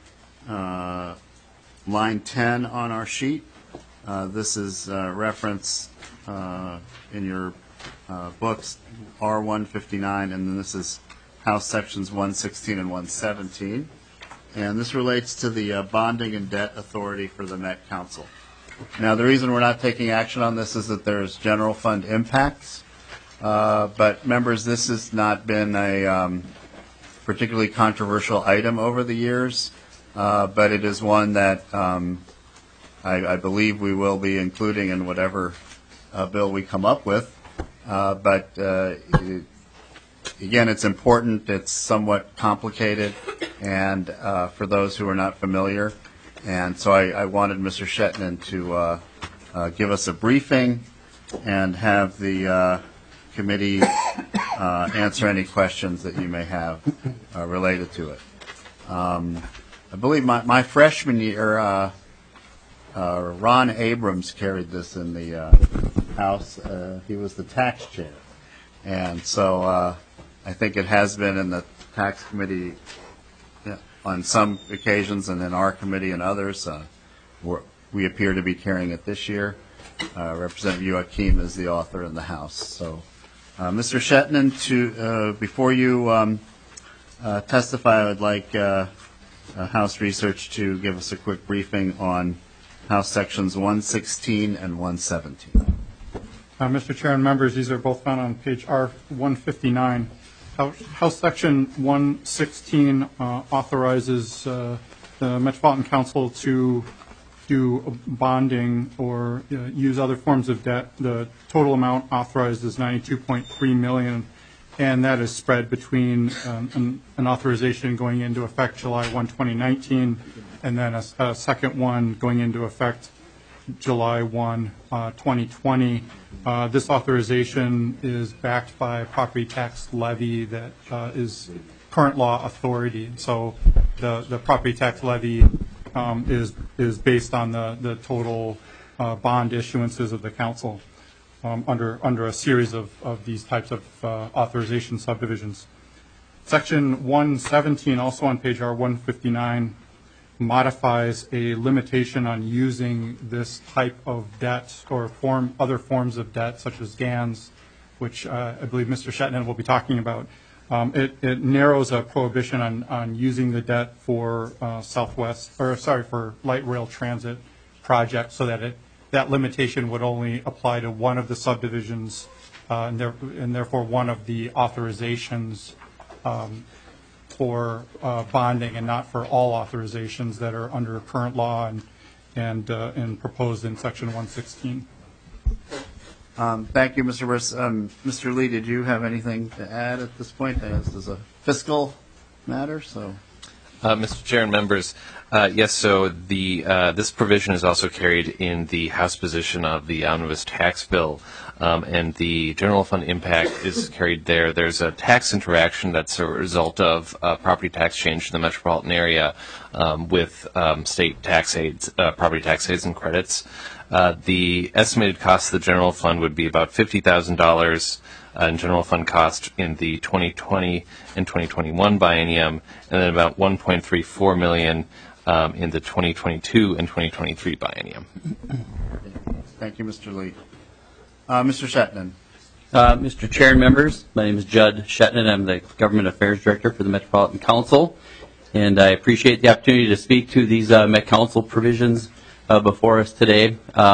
A: line 10 on our sheet. This is reference in your books, R159, and then this is House Sections 116 and 117. And this relates to the bonding and debt authority for the Met Council. Now, the reason we're not taking action on this is that there's general fund impacts. But members, this has not been a particularly controversial item over the years, but it is one that I believe we will be including in whatever bill we come up with. But again, it's important. It's somewhat complicated, and for those who are not familiar. And so I wanted Mr. Shetnin to give us a briefing and have the committee answer any questions that you may have related to it. I believe my freshman year, Ron Abrams carried this in the House. He was the tax chair. And so I think it has been in the tax committee on some occasions, and in our committee and others. We appear to be carrying it this year. Representative Joachim is the author in the House. So, Mr. Shetnin, before you testify, I would like House Research to give us a quick briefing on House Sections 116 and 117.
E: Mr. Chair and members, these are both found on page R159. House Section 116 authorizes the Metropolitan Council to do bonding or use other forms of debt. The total amount authorized is $92.3 million, and that is spread between an authorization going into effect July 1, 2019, and then a second one going into effect July 1, 2020. This authorization is backed by a property tax levy that is current law authority. So the property tax levy is based on the total bond issuances of the council under a series of these types of authorization subdivisions. Section 117, also on page R159, modifies a limitation on using this type of debt or other forms of debt, such as GANs, which I believe Mr. Shetland will be talking about. It narrows a prohibition on using the debt for for light rail transit projects, so that that limitation would only apply to one of the subdivisions and therefore one of the authorizations for bonding, and not for all authorizations that are under current law and proposed in Section 116.
A: Thank you, Mr. Burris. Mr. Lee, did you have anything to add at this point? This is a fiscal matter, so.
J: Mr. Chair and members, yes, so this provision is also carried in the House position of the omnibus tax bill, and the general fund impact is carried there. There's a tax interaction that's a result of property tax change in the metropolitan area with state tax aids, property tax aids and credits. The estimated cost of the general fund would be about $50,000 in general fund cost in the 2020 and 2021 biennium, and then about $1.34 million in the 2022 and 2023 biennium.
A: Thank you, Mr. Lee. Mr. Shetland.
K: Mr. Chair and members, my name is Judd Shetland. I'm the Government Affairs Director for the Metropolitan Council, and I appreciate the opportunity to speak to these Met Council provisions before us today.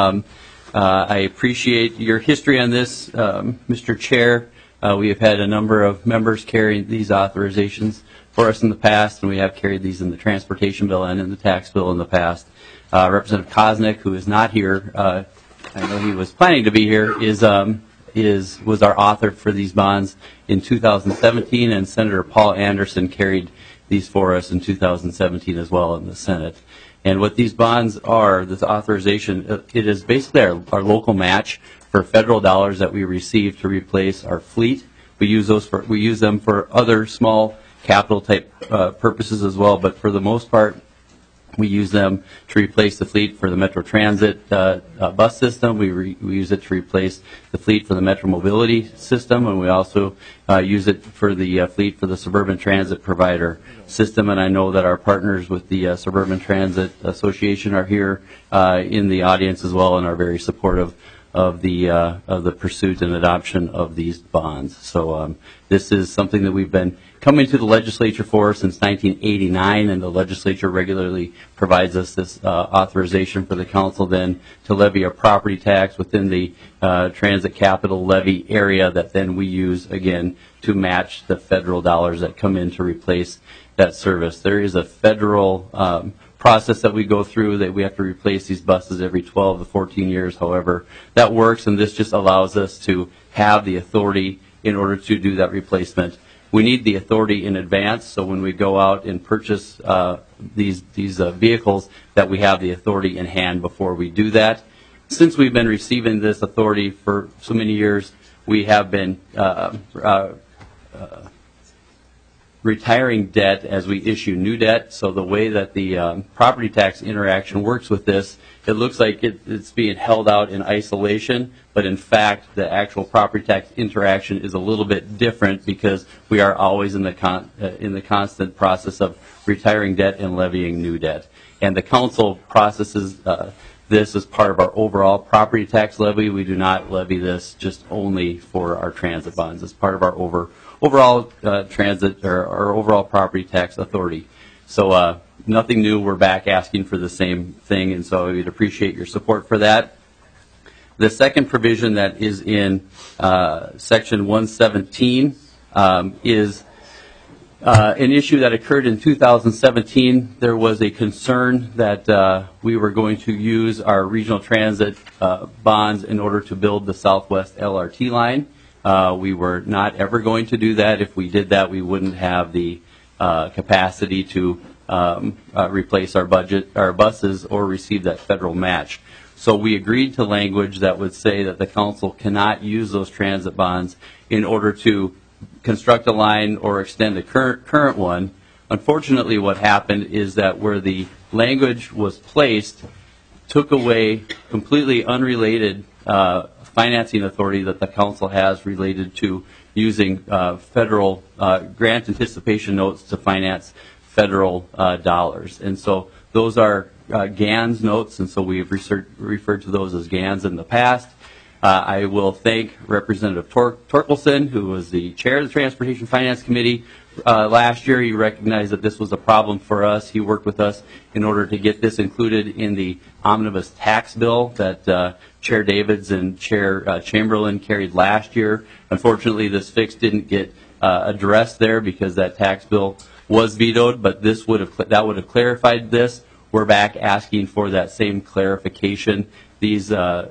K: I appreciate your history on this, Mr. Chair. We have had a number of members carry these authorizations for us in the past, and we have carried these in the transportation bill and in the tax bill in the past. Representative Kosnick, who is not here, I know he was planning to be here, was our author for these bonds in 2017, and Senator Paul Anderson carried these for us in 2017 as well in the Senate. And what these bonds are, this authorization, it is basically our local match for federal dollars that we receive to replace our fleet. We use them for other small capital type purposes as well, but for the most part, we use them to replace the fleet for the Metro Transit bus system. We use it to replace the fleet for the Metro Mobility system, and we also use it for the fleet for the Suburban Transit Provider system. And I know that our partners with the Suburban Transit Association are here in the audience as well, and are very supportive of the pursuit and adoption of these bonds. So this is something that we've been coming to the legislature for since 1989, and the legislature regularly provides us this authorization for the council then to levy a property tax within the transit capital levy area that then we use again to match the federal dollars that come in to replace that service. There is a federal process that we go through that we have to replace these buses every 12 to 14 years. However, that works, and this just allows us to have the authority in order to do that replacement. We need the authority in advance, so when we go out and purchase these vehicles, that we have the authority in hand before we do that. Since we've been receiving this authority for so many years, we have been retiring debt as we issue new debt. So the way that the property tax interaction works with this, it looks like it's being held out in isolation, but in fact the actual property tax interaction is a little bit different because we are always in the constant process of retiring debt and levying new debt. And the council processes this as part of our overall property tax levy. We do not levy this just only for our transit bonds. It's part of our overall transit or our overall property tax authority. So nothing new. We're back asking for the same thing, and so we'd appreciate your support for that. The second provision that is in Section 117 is an issue that occurred in 2017. There was a concern that we were going to use our regional transit bonds in order to build the Southwest LRT line. We were not ever going to do that. If we did that, we wouldn't have the capacity to replace our buses or receive that federal match. So we agreed to language that would say that the council cannot use those transit bonds in order to construct a line or extend the current one. Unfortunately, what happened is that where the language was placed took away completely unrelated financing authority that the council has related to using federal grant anticipation notes to finance federal dollars. And so those are GANs notes, and so we've referred to those as GANs in the past. I will thank Representative Torkelson, who was the chair of the Transportation Finance Committee last year. He recognized that this was a problem for us. He worked with us in order to get this included in the omnibus tax bill that Chair Davids and Chair Chamberlain carried last year. Unfortunately, this fix didn't get addressed there because that tax bill was vetoed, but that would have clarified this. We're back asking for that same clarification. These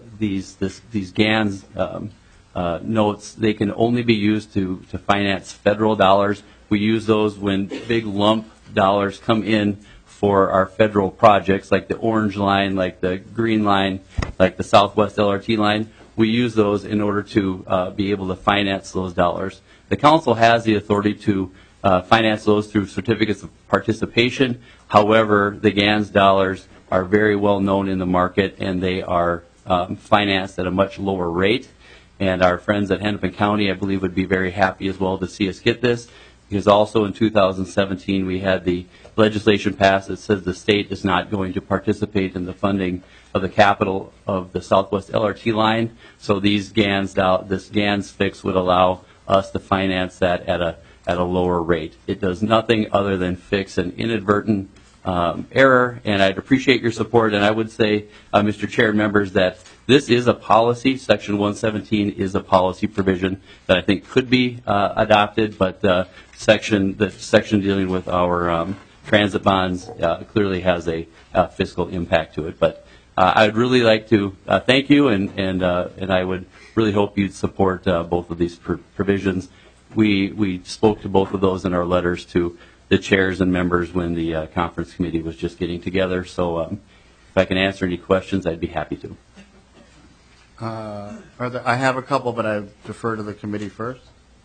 K: GANs notes, they can only be used to finance federal dollars. We use those when big lump dollars come in for our federal projects, like the Orange Line, like the Green Line, like the Southwest LRT line. We use those in order to be able to finance those dollars. The council has the authority to finance those through certificates of participation. However, the GANs dollars are very well known in the market, and they are financed at a much lower rate. And our friends at Hennepin County, I believe, would be very happy as well to see us get this, because also in 2017 we had the legislation passed that says the state is not going to participate in the funding of the capital of the Southwest LRT line. So this GANs fix would allow us to finance that at a lower rate. It does nothing other than fix an inadvertent error, and I'd appreciate your support. And I would say, Mr. Chair and members, that this is a policy. Section 117 is a policy provision that I think could be adopted, but the section dealing with our transit bonds clearly has a fiscal impact to it. But I would really like to thank you, and I would really hope you'd support both of these provisions. We spoke to both of those in our letters to the chairs and members when the conference committee was just getting together. So if I can answer any questions, I'd be happy to.
A: I have a couple, but I defer to the committee first.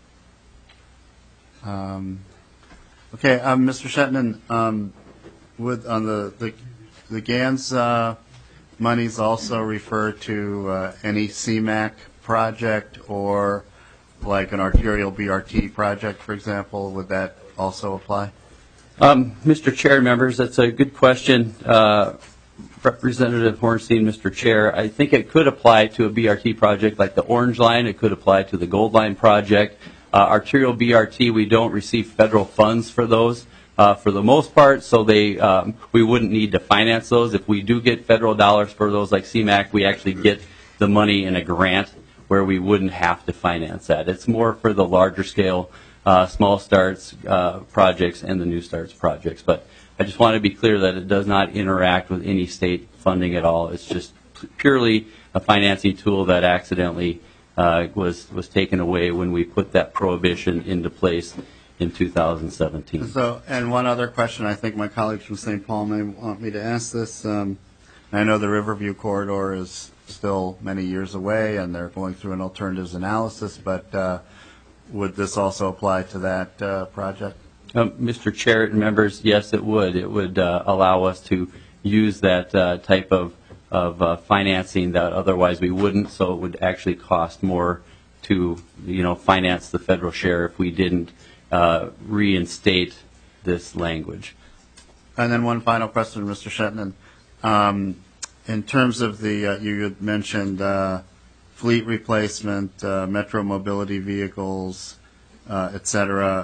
A: Okay, Mr. Shetland, on the GANs monies also refer to any CMAQ project or like an arterial BRT project, for example. Would that also apply?
K: Mr. Chair and members, that's a good question. Representative Hornstein, Mr. Chair, I think it could apply to a BRT project like the Orange Line. It could apply to the Gold Line project. Arterial BRT, we don't receive federal funds for those for the most part, so we wouldn't need to finance those. If we do get federal dollars for those like CMAQ, we actually get the money in a grant where we wouldn't have to finance that. It's more for the larger scale small starts projects and the new starts projects. But I just want to be clear that it does not interact with any state funding at all. It's just purely a financing tool that accidentally was taken away when we put that prohibition into place in 2017.
A: So, and one other question, I think my colleagues from St. Paul may want me to ask this. I know the Riverview corridor is still many years away, and they're going through an alternatives analysis, but would this also apply to that project?
K: Mr. Chair and members, yes, it would. It would allow us to use that type of financing that otherwise we wouldn't, so it would actually cost more to finance the federal share if we didn't reinstate this language.
A: And then one final question, Mr. Shetland. In terms of the, you had mentioned fleet replacement, metro mobility vehicles, et cetera,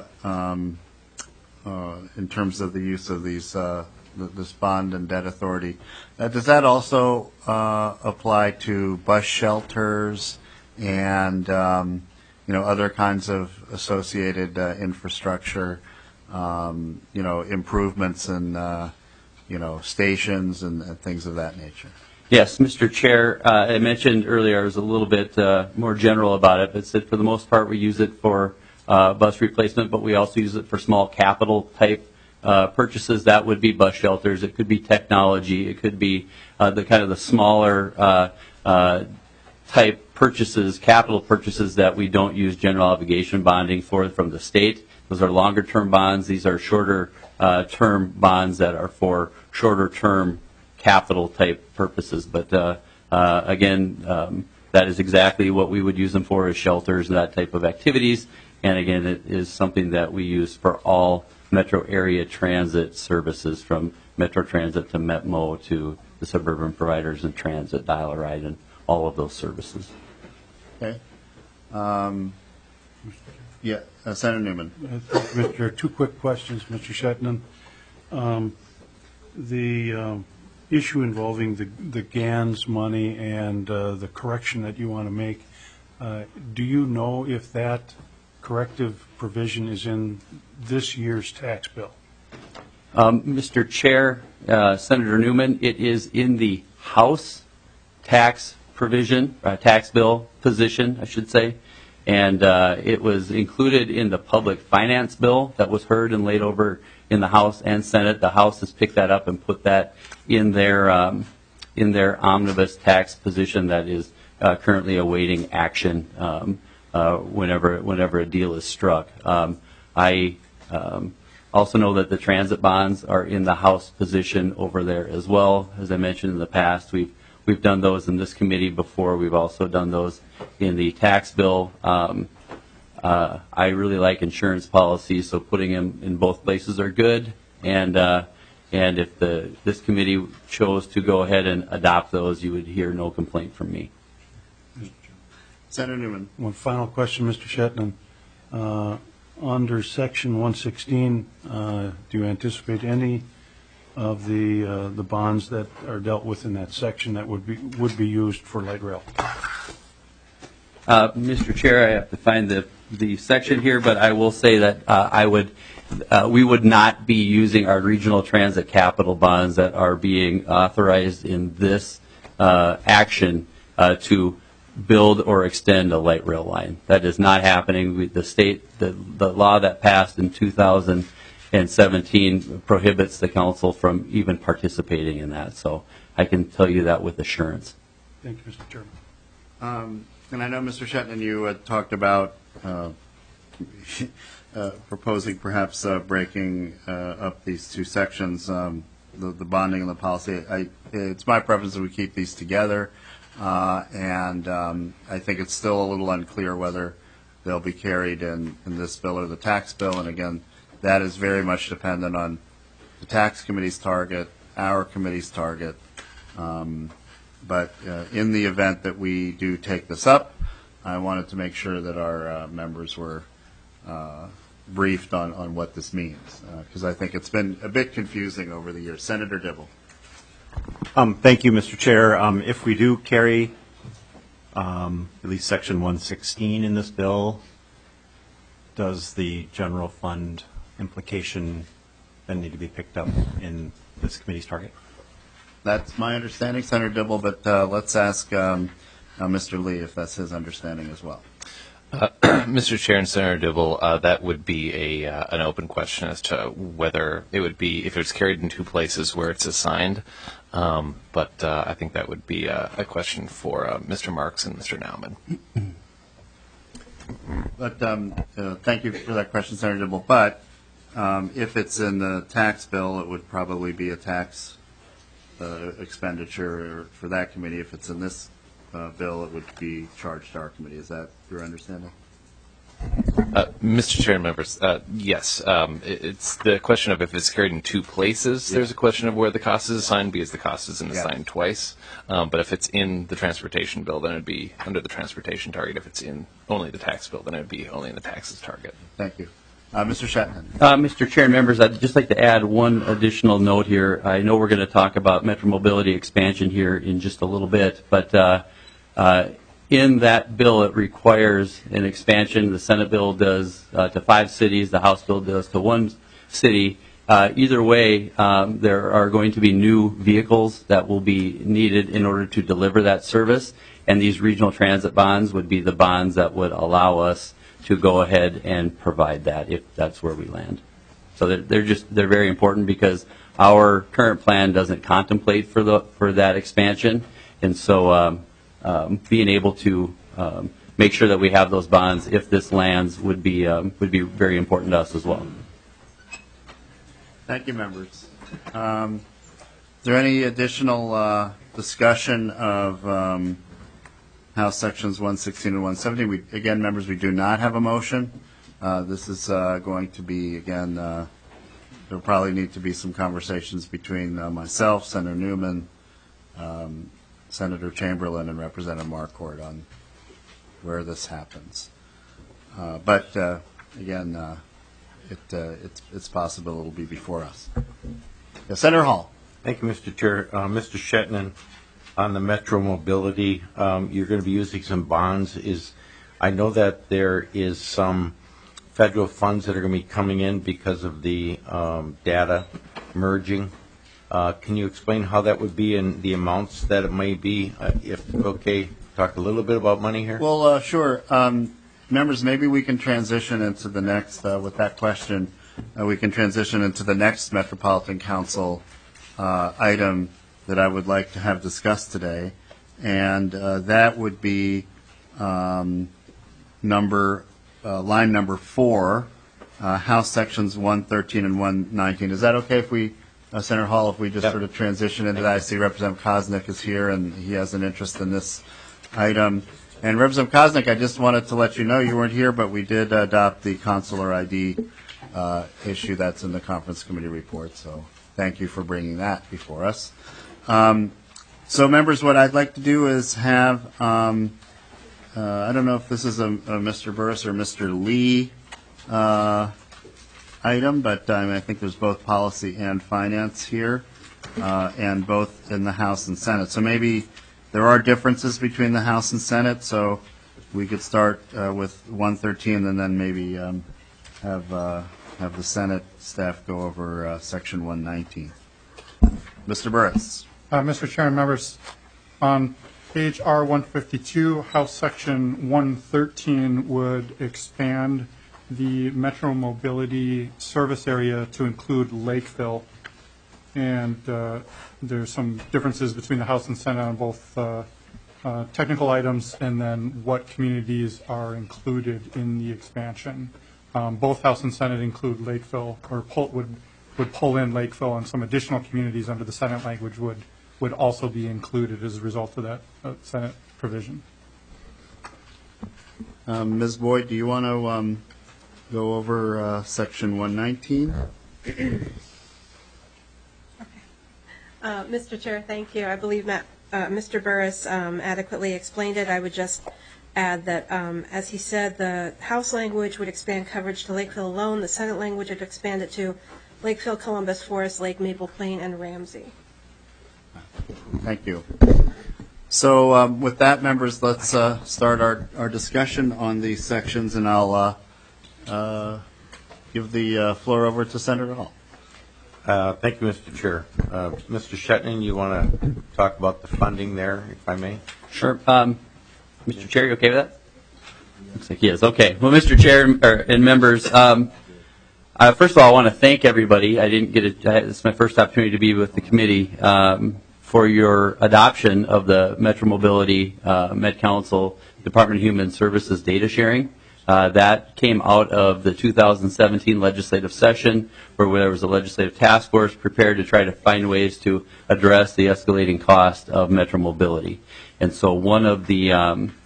A: in terms of the use of these, this bond and debt authority. Does that also apply to bus shelters and, other kinds of associated infrastructure, improvements in, stations and things of that nature?
K: Yes, Mr. Chair, I mentioned earlier I was a little bit more general about it, but said for the most part we use it for bus replacement, but we also use it for small capital type purchases. That would be bus shelters. It could be technology. It could be the smaller type purchases, capital purchases that we don't use general obligation bonding for from the state. Those are longer term bonds. These are shorter term bonds that are for shorter term capital type purposes. But again, that is exactly what we would use them for, is shelters and that type of activities. And again, it is something that we use for all metro area transit services, from Metro Transit to Metmo to the suburban providers and transit, Dial-A-Ride, and all of those services.
A: Okay. Senator Newman.
D: Mr. Chair, two quick questions, Mr. Shetland. The issue involving the GANS money and the correction that you want to make, do you know if that corrective provision is in this year's tax bill?
K: Mr. Chair, Senator Newman, it is in the House tax provision, tax bill position, I should say, and it was included in the public finance bill that was heard and laid over in the House and Senate. The House has picked that up and put that in their omnibus tax position that is currently awaiting action whenever a deal is struck. I also know that the transit bonds are in the House position over there as well. As I mentioned in the past, we've done those in this committee before. We've also done those in the tax bill. I really like insurance policies, so putting them in both places are good. And if this committee chose to go ahead and adopt those, you would hear no complaint from me.
A: Senator Newman.
D: One final question, Mr. Shetland. Under Section 116, do you anticipate any of the bonds that are dealt with in that section that would be used for light rail?
K: Mr. Chair, I have to find the section here, but I will say that we would not be using our regional transit capital bonds that are being authorized in this action to build or extend a light rail line. That is not happening. The law that passed in 2017 prohibits the council from even participating in that. So I can tell you that with assurance.
D: Thank you, Mr. Chairman.
A: And I know, Mr. Shetland, you had talked about proposing perhaps breaking up these two sections, the bonding and the policy. It's my preference that we keep these together. And I think it's still a little unclear whether they'll be carried in this bill or the tax bill. And again, that is very much dependent on the tax committee's target, our committee's target. But in the event that we do take this up, I wanted to make sure that our members were briefed on what this means, because I think it's been a bit confusing over the years. Senator Dibble.
L: Thank you, Mr. Chair. If we do carry at least Section 116 in this bill, does the general fund implication then need to be picked up in this committee's target?
A: That's my understanding, Senator Dibble, but let's ask Mr. Lee if that's his understanding as well.
J: Mr. Chair and Senator Dibble, that would be an open question as to whether it would be, if it's carried in two places where it's assigned. But I think that would be a question for Mr. Marks and Mr. Nauman.
A: But thank you for that question, Senator Dibble. But if it's in the tax bill, it would probably be a tax expenditure for that committee. If it's in this bill, it would be charged to our committee. Is that your understanding?
J: Mr. Chair and members, yes. It's the question of if it's carried in two places, there's a question of where the cost is assigned because the cost isn't assigned twice. But if it's in the transportation bill, then it would be under the transportation target. If it's in only the tax bill, then it would be only in the taxes target.
A: Thank you. Mr. Shetland.
K: Mr. Chair and members, I'd just like to add one additional note here. I know we're going to talk about Metro Mobility expansion here in just a little bit, but in that bill, it requires an expansion. The Senate bill does to 5 cities. The House bill does to 1 city. Either way, there are going to be new vehicles that will be needed in order to deliver that service, and these regional transit bonds would be the bonds that would allow us to go ahead and provide that if that's where we land. So they're very important because our current plan doesn't contemplate for that expansion, and so being able to make sure that we have those bonds if this lands would be very important to us as well.
A: Thank you, members. Is there any additional discussion of House Sections 116 and 117? Again, members, we do not have a motion. This is going to be, again, there will probably need to be some conversations between myself, Senator Newman, Senator Chamberlain, and Representative Marquardt on where this happens. But again, it's possible it will be before us. Yes, Senator Hall.
M: Thank you, Mr. Chair. Mr. Shetland, on the Metro Mobility, you're going to be using some bonds. I know that there is some federal funds that are going to be coming in because of the data merging. Can you explain how that would be and the amounts that it may be? If okay, talk a little bit about money here.
A: Well, sure. Members, maybe we can transition into the next, with that question, we can transition into the next Metropolitan Council item that I would like to have discussed today, and that would be line number 4, House Sections 113 and 119. Is that okay if we, Senator Hall, if we just sort of transition into that? I see Representative Koznick is here, and he has an interest in this item. And Representative Koznick, I just wanted to let you know you weren't here, but we did adopt the consular ID issue that's in the conference committee report, so thank you for bringing that before us. So, members, what I'd like to do is have, I don't know if this is a Mr. Burris or Mr. Lee item, but I think there's both policy and finance here, and both in the House and Senate. So maybe there are differences between the House and Senate, so we could start with 113 and then maybe have the Senate staff go over Section 119. Mr. Burris.
E: Mr. Chair and members, on page R152, House Section 113 would expand the Metro Mobility service area to include Lakeville. And there's some differences between the House and Senate on both technical items and then what communities are included in the expansion. Both House and Senate include Lakeville, or would pull in Lakeville, and some additional communities under the Senate language would also be included as a result of that Senate provision.
A: Ms. Boyd, do you want to go over Section 119?
N: Mr. Chair, thank you. I believe Mr. Burris adequately explained it. I would just add that, as he said, the House language would expand coverage to Lakeville alone. The Senate language would expand it to Lakeville, Columbus, Forest Lake, Maple Plain, and Ramsey.
A: Thank you. So with that, members, let's start our discussion on these sections, and I'll give the floor over to Senator Hall.
M: Thank you, Mr. Chair. Mr. Shetland, you want to talk about the funding there, if I may?
K: Sure. Mr. Chair, you okay with that? Looks like he is. Okay. Well, Mr. Chair and members, first of all, I want to thank everybody. I didn't get it. It's my first opportunity to be with the committee for your adoption of the Metro Mobility Met Council Department of Human Services data sharing. That came out of the 2017 legislative session, where there was a legislative task force prepared to try to find ways to address the escalating cost of Metro Mobility. And so one of the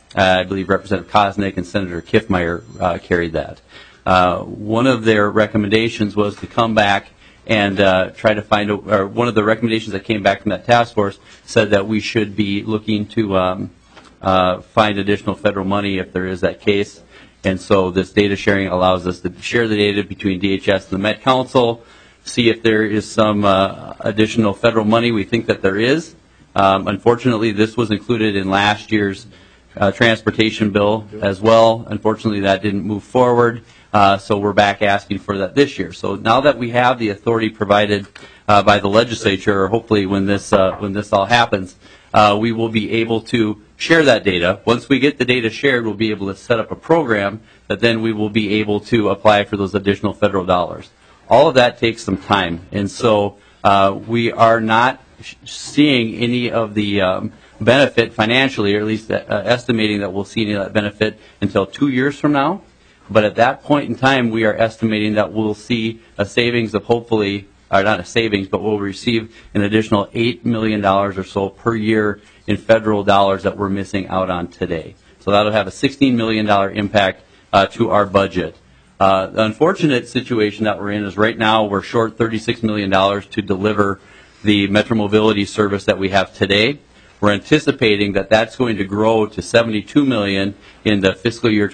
K: I believe Representative Kosnick and Senator Kiffmeyer carried that. One of their recommendations was to come back and try to find, or one of the recommendations that came back from that task force said that we should be looking to find additional federal money if there is that case. And so this data sharing allows us to share the data between DHS and the Met Council, see if there is some additional federal money. We think that there is. Unfortunately, this was included in last year's transportation bill as well. Unfortunately, that didn't move forward, so we're back asking for that this year. So now that we have the authority provided by the legislature, or hopefully when this all happens, we will be able to share that data. Once we get the data shared, we'll be able to set up a program that then we will be able to apply for those additional federal dollars. All of that takes some time, and so we are not seeing any of the benefit financially, or at least estimating that we'll see any of that benefit until 2 years from now. But at that point in time, we are estimating that we'll see a savings of hopefully, or not a savings, but we'll receive an additional $8 million or so per year in federal dollars that we're missing out on today. So that'll have a $16 million impact to our budget. The unfortunate situation that we're in is right now we're short $36 million to deliver the Metro Mobility service that we have today. We're anticipating that that's going to grow to $72 million in the fiscal year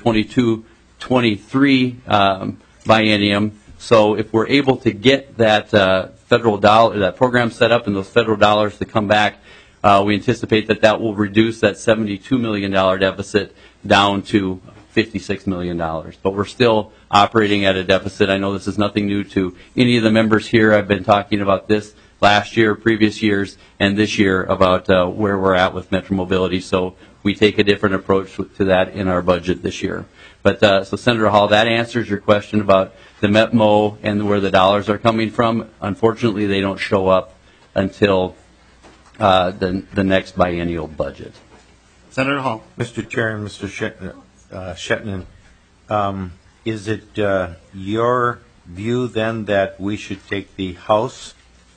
K: 22-23 biennium. So if we're able to get that federal dollar, that program set up and those federal dollars to come back, we anticipate that that will reduce that $72 million deficit down to $56 million. But we're still operating at a deficit. I know this is nothing new to any of the members here. I've been talking about this last year, previous years, and this year about where we're at with Metro Mobility. So we take a different approach to that in our budget this year. But so Senator Hall, that answers your question about the METMO and where the dollars are coming from. Unfortunately, they don't show up until the next biennial budget.
A: Senator Hall.
M: Mr. Chair and Mr. Shetnin, is it your view then that we should take the House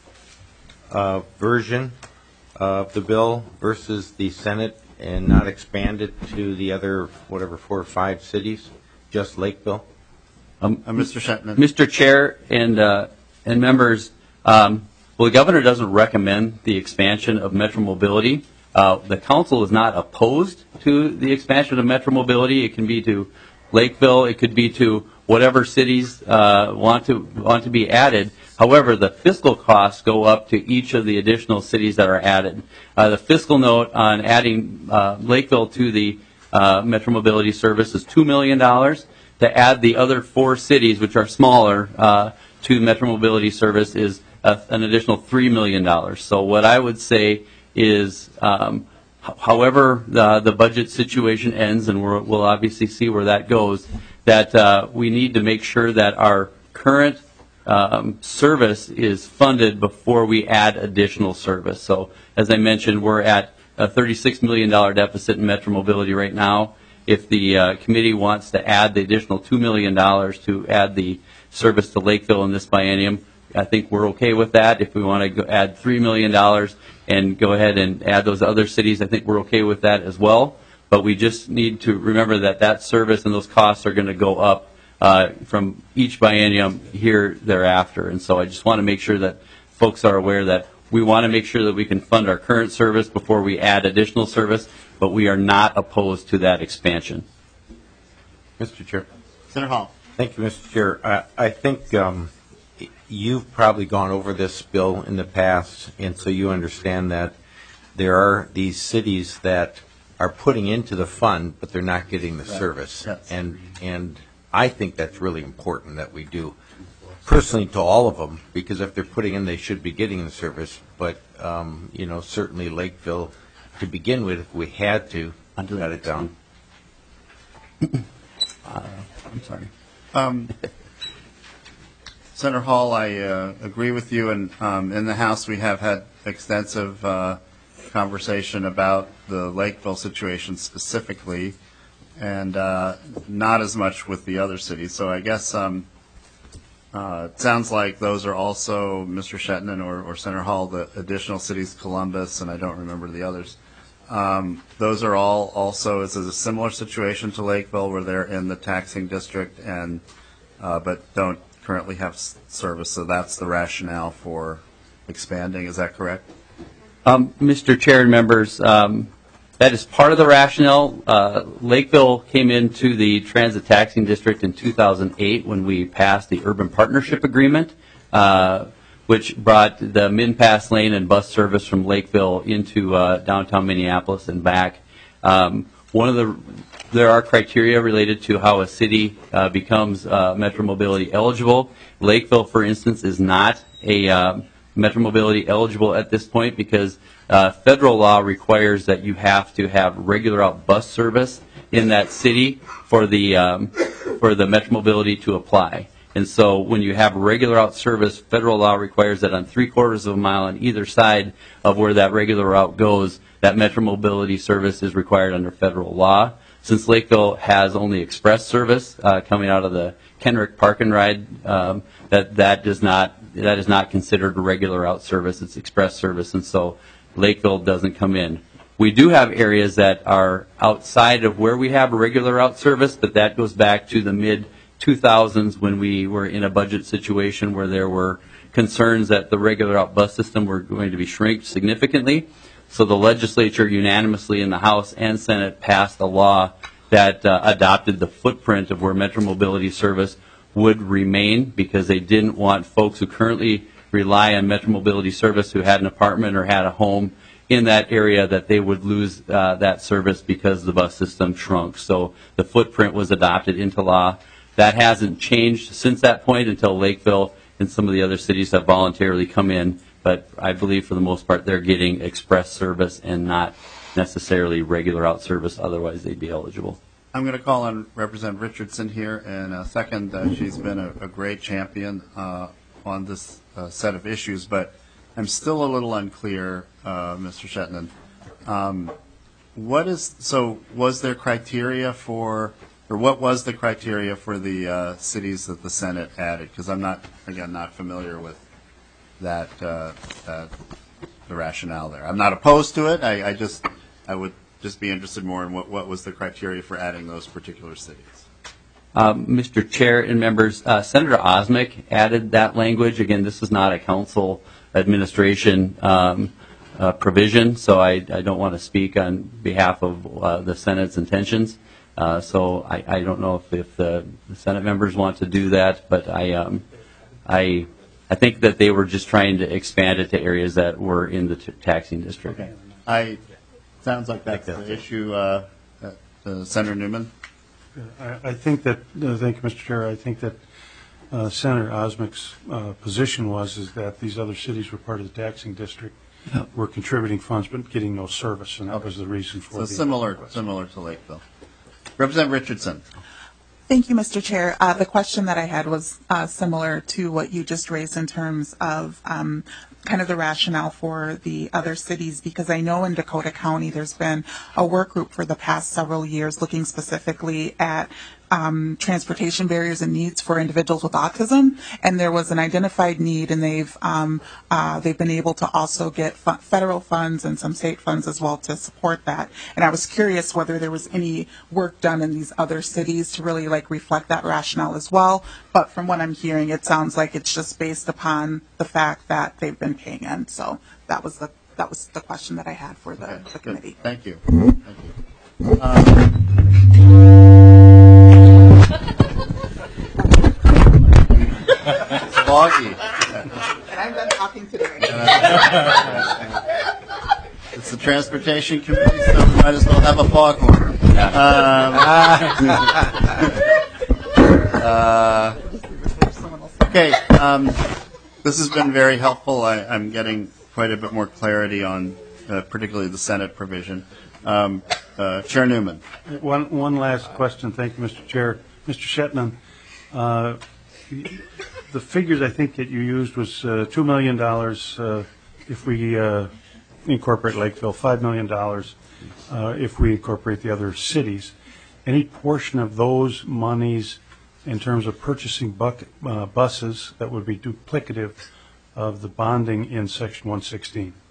M: version of the bill versus the Senate and not expand it to the other, whatever, 4 or 5 cities, just Lakeville?
A: Mr. Shetnin.
K: Mr. Chair and members, well, the governor doesn't recommend the expansion of Metro Mobility. The council is not opposed to the expansion of Metro Mobility. It can be to Lakeville. It could be to whatever cities want to be added. However, the fiscal costs go up to each of the additional cities that are added. The fiscal note on adding Lakeville to the Metro Mobility service is $2 million. To add the other 4 cities, which are smaller, to Metro Mobility service is an additional $3 million. So what I would say is, however the budget situation ends, and we'll obviously see where that goes, that we need to make sure that our current service is funded before we add additional service. So as I mentioned, we're at a $36 million deficit in Metro Mobility right now. If the committee wants to add the additional $2 million to add the service to Lakeville in this biennium, I think we're okay with that. If we want to add $3 million and go ahead and add those other cities, I think we're okay with that as well. But we just need to remember that that service and those costs are going to go up from each biennium here thereafter. And so I just want to make sure that folks are aware that we want to make sure that we can fund our current service before we add additional service, but we are not opposed to that expansion.
M: Mr. Chair.
A: Senator Hall.
M: Thank you, Mr. Chair. I think you've probably gone over this bill in the past, and so you understand that there are these cities that are putting into the fund, but they're not getting the service.
A: Yes.
M: And I think that's really important that we do, personally to all of them, because if they're putting in, they should be getting the service. But, certainly Lakeville, to begin with, if we had to, cut it down.
K: I'm sorry.
A: Senator Hall, I agree with you. And in the House, we have had extensive conversation about the Lakeville situation specifically, and not as much with the other cities. So I guess it sounds like those are also, Mr. Shetnin or Senator Hall, the additional cities, Columbus, and I don't remember the others. Those are all also, is it a similar situation to Lakeville where they're in the taxing district and but don't currently have service? So that's the rationale for expanding. Is that correct?
K: Mr. Chair and members, that is part of the rationale. Lakeville came into the transit taxing district in 2008 when we passed the urban partnership agreement, which brought the Min-Pass lane and bus service from Lakeville into downtown Minneapolis and back. There are criteria related to how a city becomes Metro Mobility eligible. Lakeville, for instance, is not a Metro Mobility eligible at this point because federal law requires that you have to have regular out bus service in that city for the Metro Mobility to apply. And so when you have regular out service, federal law requires that on 3/4 of a mile on either side of where that regular route goes, that Metro Mobility service is required under federal law. Since Lakeville has only express service coming out of the Kenrick Park and Ride, that is not considered regular out service. It's express service, and so Lakeville doesn't come in. We do have areas that are outside of where we have regular out service, but that goes back to the mid-2000s when we were in a budget situation where there were concerns that the regular out bus system were going to be shrinked significantly. So the legislature unanimously in the House and Senate passed a law that adopted the footprint of where Metro Mobility service would remain because they didn't want folks who currently rely on Metro Mobility service who had an apartment or had a home in that area that they would lose that service because the bus system shrunk. So the footprint was adopted into law. That hasn't changed since that point until Lakeville and some of the other cities have voluntarily come in. But I believe for the most part they're getting express service and not necessarily regular out service. Otherwise they'd be eligible.
A: I'm going to call on Representative Richardson here in a second. She's been a great champion on this set of issues, but I'm still a little unclear, Mr. Shetland. Was there criteria for, or what was the criteria for the cities that the Senate added? Because I'm not familiar with that the rationale there. I'm not opposed to it. I would just be interested more in what was the criteria for adding those particular cities.
K: Mr. Chair and members, Senator Osmek added that language. Again, this is not a council administration provision, so I don't want to speak on behalf of the Senate's intentions. So I don't know if the Senate members want to do that, but I think that they were just trying to expand it to areas that were in the taxing district.
A: Okay. Sounds like that's the issue. Senator Newman?
D: I think that, thank you, Mr. Chair, I think that Senator Osmek's position is that these other cities were part of the taxing district, were contributing funds but getting no service, and that was the reason for
A: similar to Lakeville. Representative Richardson.
O: Thank you, Mr. Chair. The question that I had was similar to what you just raised in terms of kind of the rationale for the other cities, because I know in Dakota County there's been a work group for the past several years looking specifically at transportation barriers and needs for individuals with autism, and there was an identified need, and they've been able to also get federal funds and some state funds as well to support that. And I was curious whether there was any work done in these other cities to really reflect that rationale as well. But from what I'm hearing, it sounds like it's just based upon the fact that they've been paying in. So that was the question that I had for the committee.
A: Thank you. It's foggy.
O: And I'm done talking today.
A: It's the Transportation Committee, so we might as well have a foghorn. Okay, this has been very helpful. I'm getting quite a bit more clarity on particularly the Senate provision. Chair Newman.
D: One last question. Thank you, Mr. Chair. Mr. Shetland, the figures I think that you used was $2 million if we incorporate Lakeville, $5 million if we incorporate the other cities. Any portion of those monies in terms of purchasing buses that would be duplicative of the bonding in Section 116?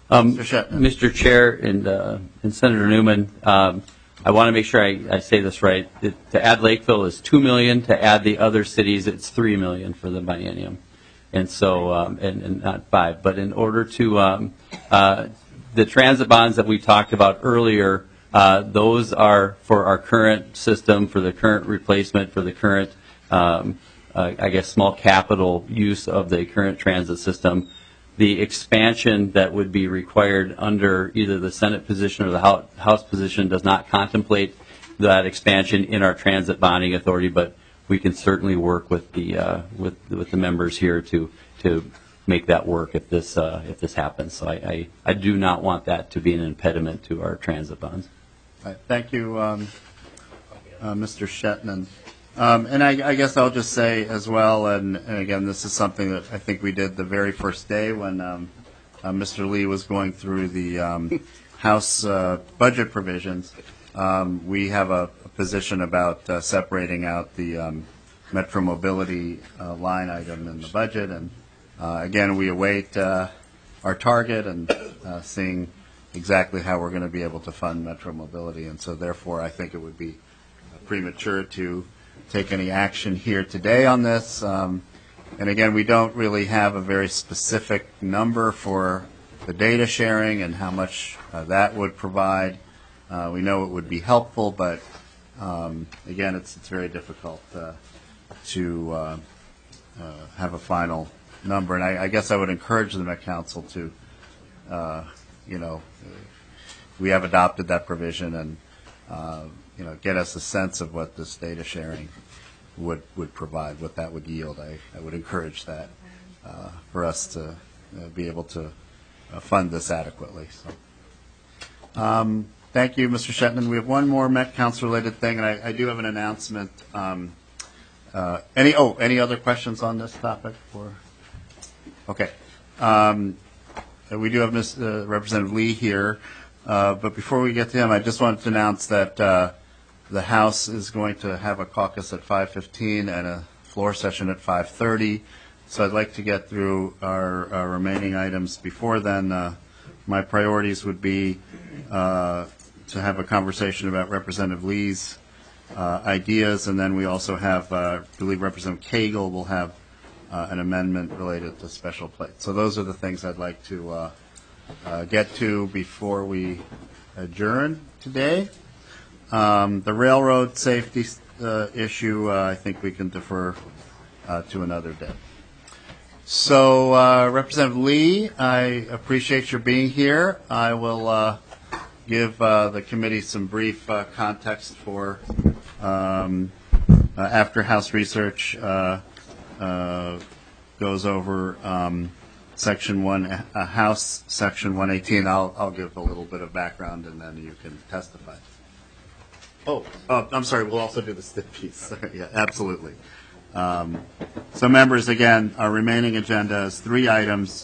K: Mr. Chair and Senator Newman, I want to make sure I say this right. To add Lakeville is $2 million. To add the other cities, it's $3 million for the biennium, and so and not $5 million. But in order to the transit bonds that we talked about earlier, those are for our current system, for the current replacement, for the current, I guess, small capital use of the current transit system. The expansion that would be required under either the Senate position or the House position does not contemplate that expansion in our transit bonding authority, but we can certainly work with the members here to make that work if this happens. So I do not want that to be an impediment to our transit bonds.
A: All right. Thank you, Mr. Shetman. And I guess I'll just say as well, and again, this is something that I think we did the very first day when Mr. Lee was going through the House budget provisions. We have a position about separating out the Metro Mobility line item in the budget. And again, we await our target and seeing exactly how we're going to be able to fund Metro Mobility. And so therefore, I think it would be premature to take any action here today on this. And again, we don't really have a very specific number for the data sharing and how much that would provide. We know it would be helpful, but again, it's very difficult to have a final number. And I guess I would encourage the Met Council to, we have adopted that provision and get us a sense of what this data sharing would provide, what that would yield. I would encourage that for us to be able to fund this adequately. So, thank you, Mr. Shetman. We have one more Met Council related thing, and I do have an announcement. Any other questions on this topic? Okay. We do have Representative Lee here. But before we get to him, I just wanted to announce that the House is going to have a caucus at 5:15 and a floor session at 5:30. So I'd like to get through our remaining items before then. My priorities would be to have a conversation about Representative Lee's ideas, and then we also have, I believe Representative Cagle will have an amendment related to special plates. So those are the things I'd like to get to before we adjourn today. The railroad safety issue, I think we can defer to another day. So, Representative Lee, I appreciate your being here. I will give the committee some brief context for after House Research goes over Section 1, House Section 118. I'll give a little bit of background, and then you can testify. Oh, I'm sorry. We'll also do the STIP piece. Yeah, absolutely. So, members, again, our remaining agenda is 3 items: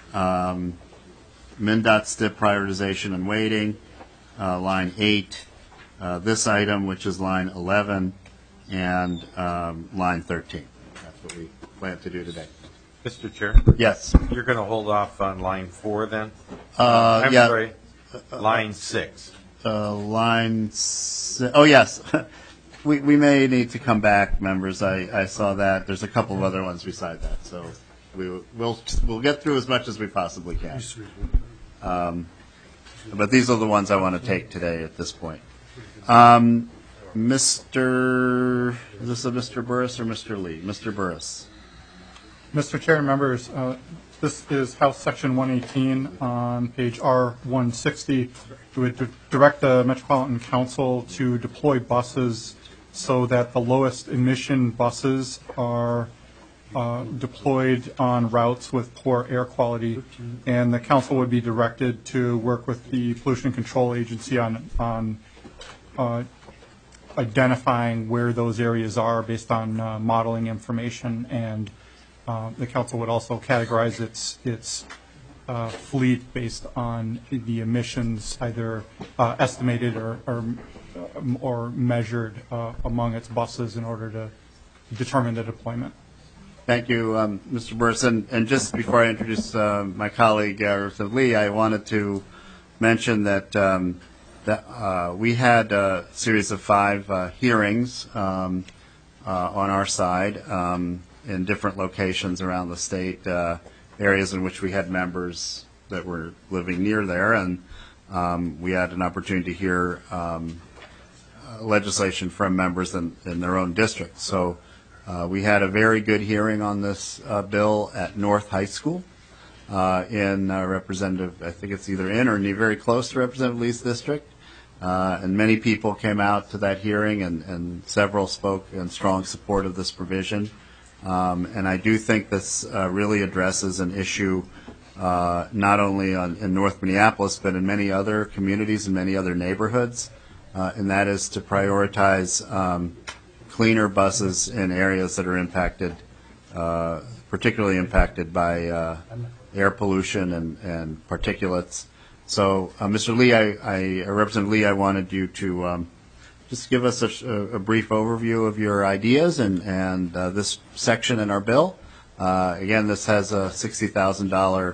A: MnDOT STIP prioritization and weighting, line 8. This item, which is line 11, and line 13. That's what we plan to do today.
M: Mr. Chair?
A: Yes.
M: You're going to hold off on line 4 then?
A: I'm
M: sorry, line 6.
A: Oh, yes. We may need to come back, members. I saw that. There's a couple of other ones beside that. So we'll get through as much as we possibly can. But these are the ones I want to take today at this point. Is this a Mr. Burris or Mr. Lee? Mr. Burris.
E: Mr. Chair and members, this is House Section 118 on page R160. It would direct the Metropolitan Council to deploy buses so that the lowest emission buses are deployed on routes with poor air quality, and the council would be directed to work with the Pollution Control Agency on identifying where those areas are based on modeling information, and the council would also categorize its fleet based on the emissions, either estimated or measured among its buses in order to determine the deployment.
A: Thank you, Mr. Burris. And just before I introduce my colleague, Representative Lee, I wanted to mention that we had a series of 5 hearings on our side in different locations around the state, areas in which we had members that were living near there, and we had an opportunity to hear legislation from members in their own districts. So we had a very good hearing on this bill at North High School in Representative, I think it's either in or very close to Representative Lee's district. And many people came out to that hearing, and several spoke in strong support of this provision. And I do think this really addresses an issue not only in North Minneapolis, but in many other communities and many other neighborhoods, and that is to prioritize cleaner buses in areas that are impacted, particularly impacted by air pollution and particulates. So, Mr. Lee, Representative Lee, I wanted you to just give us a brief overview of your ideas and this section in our bill. Again, this has a $60,000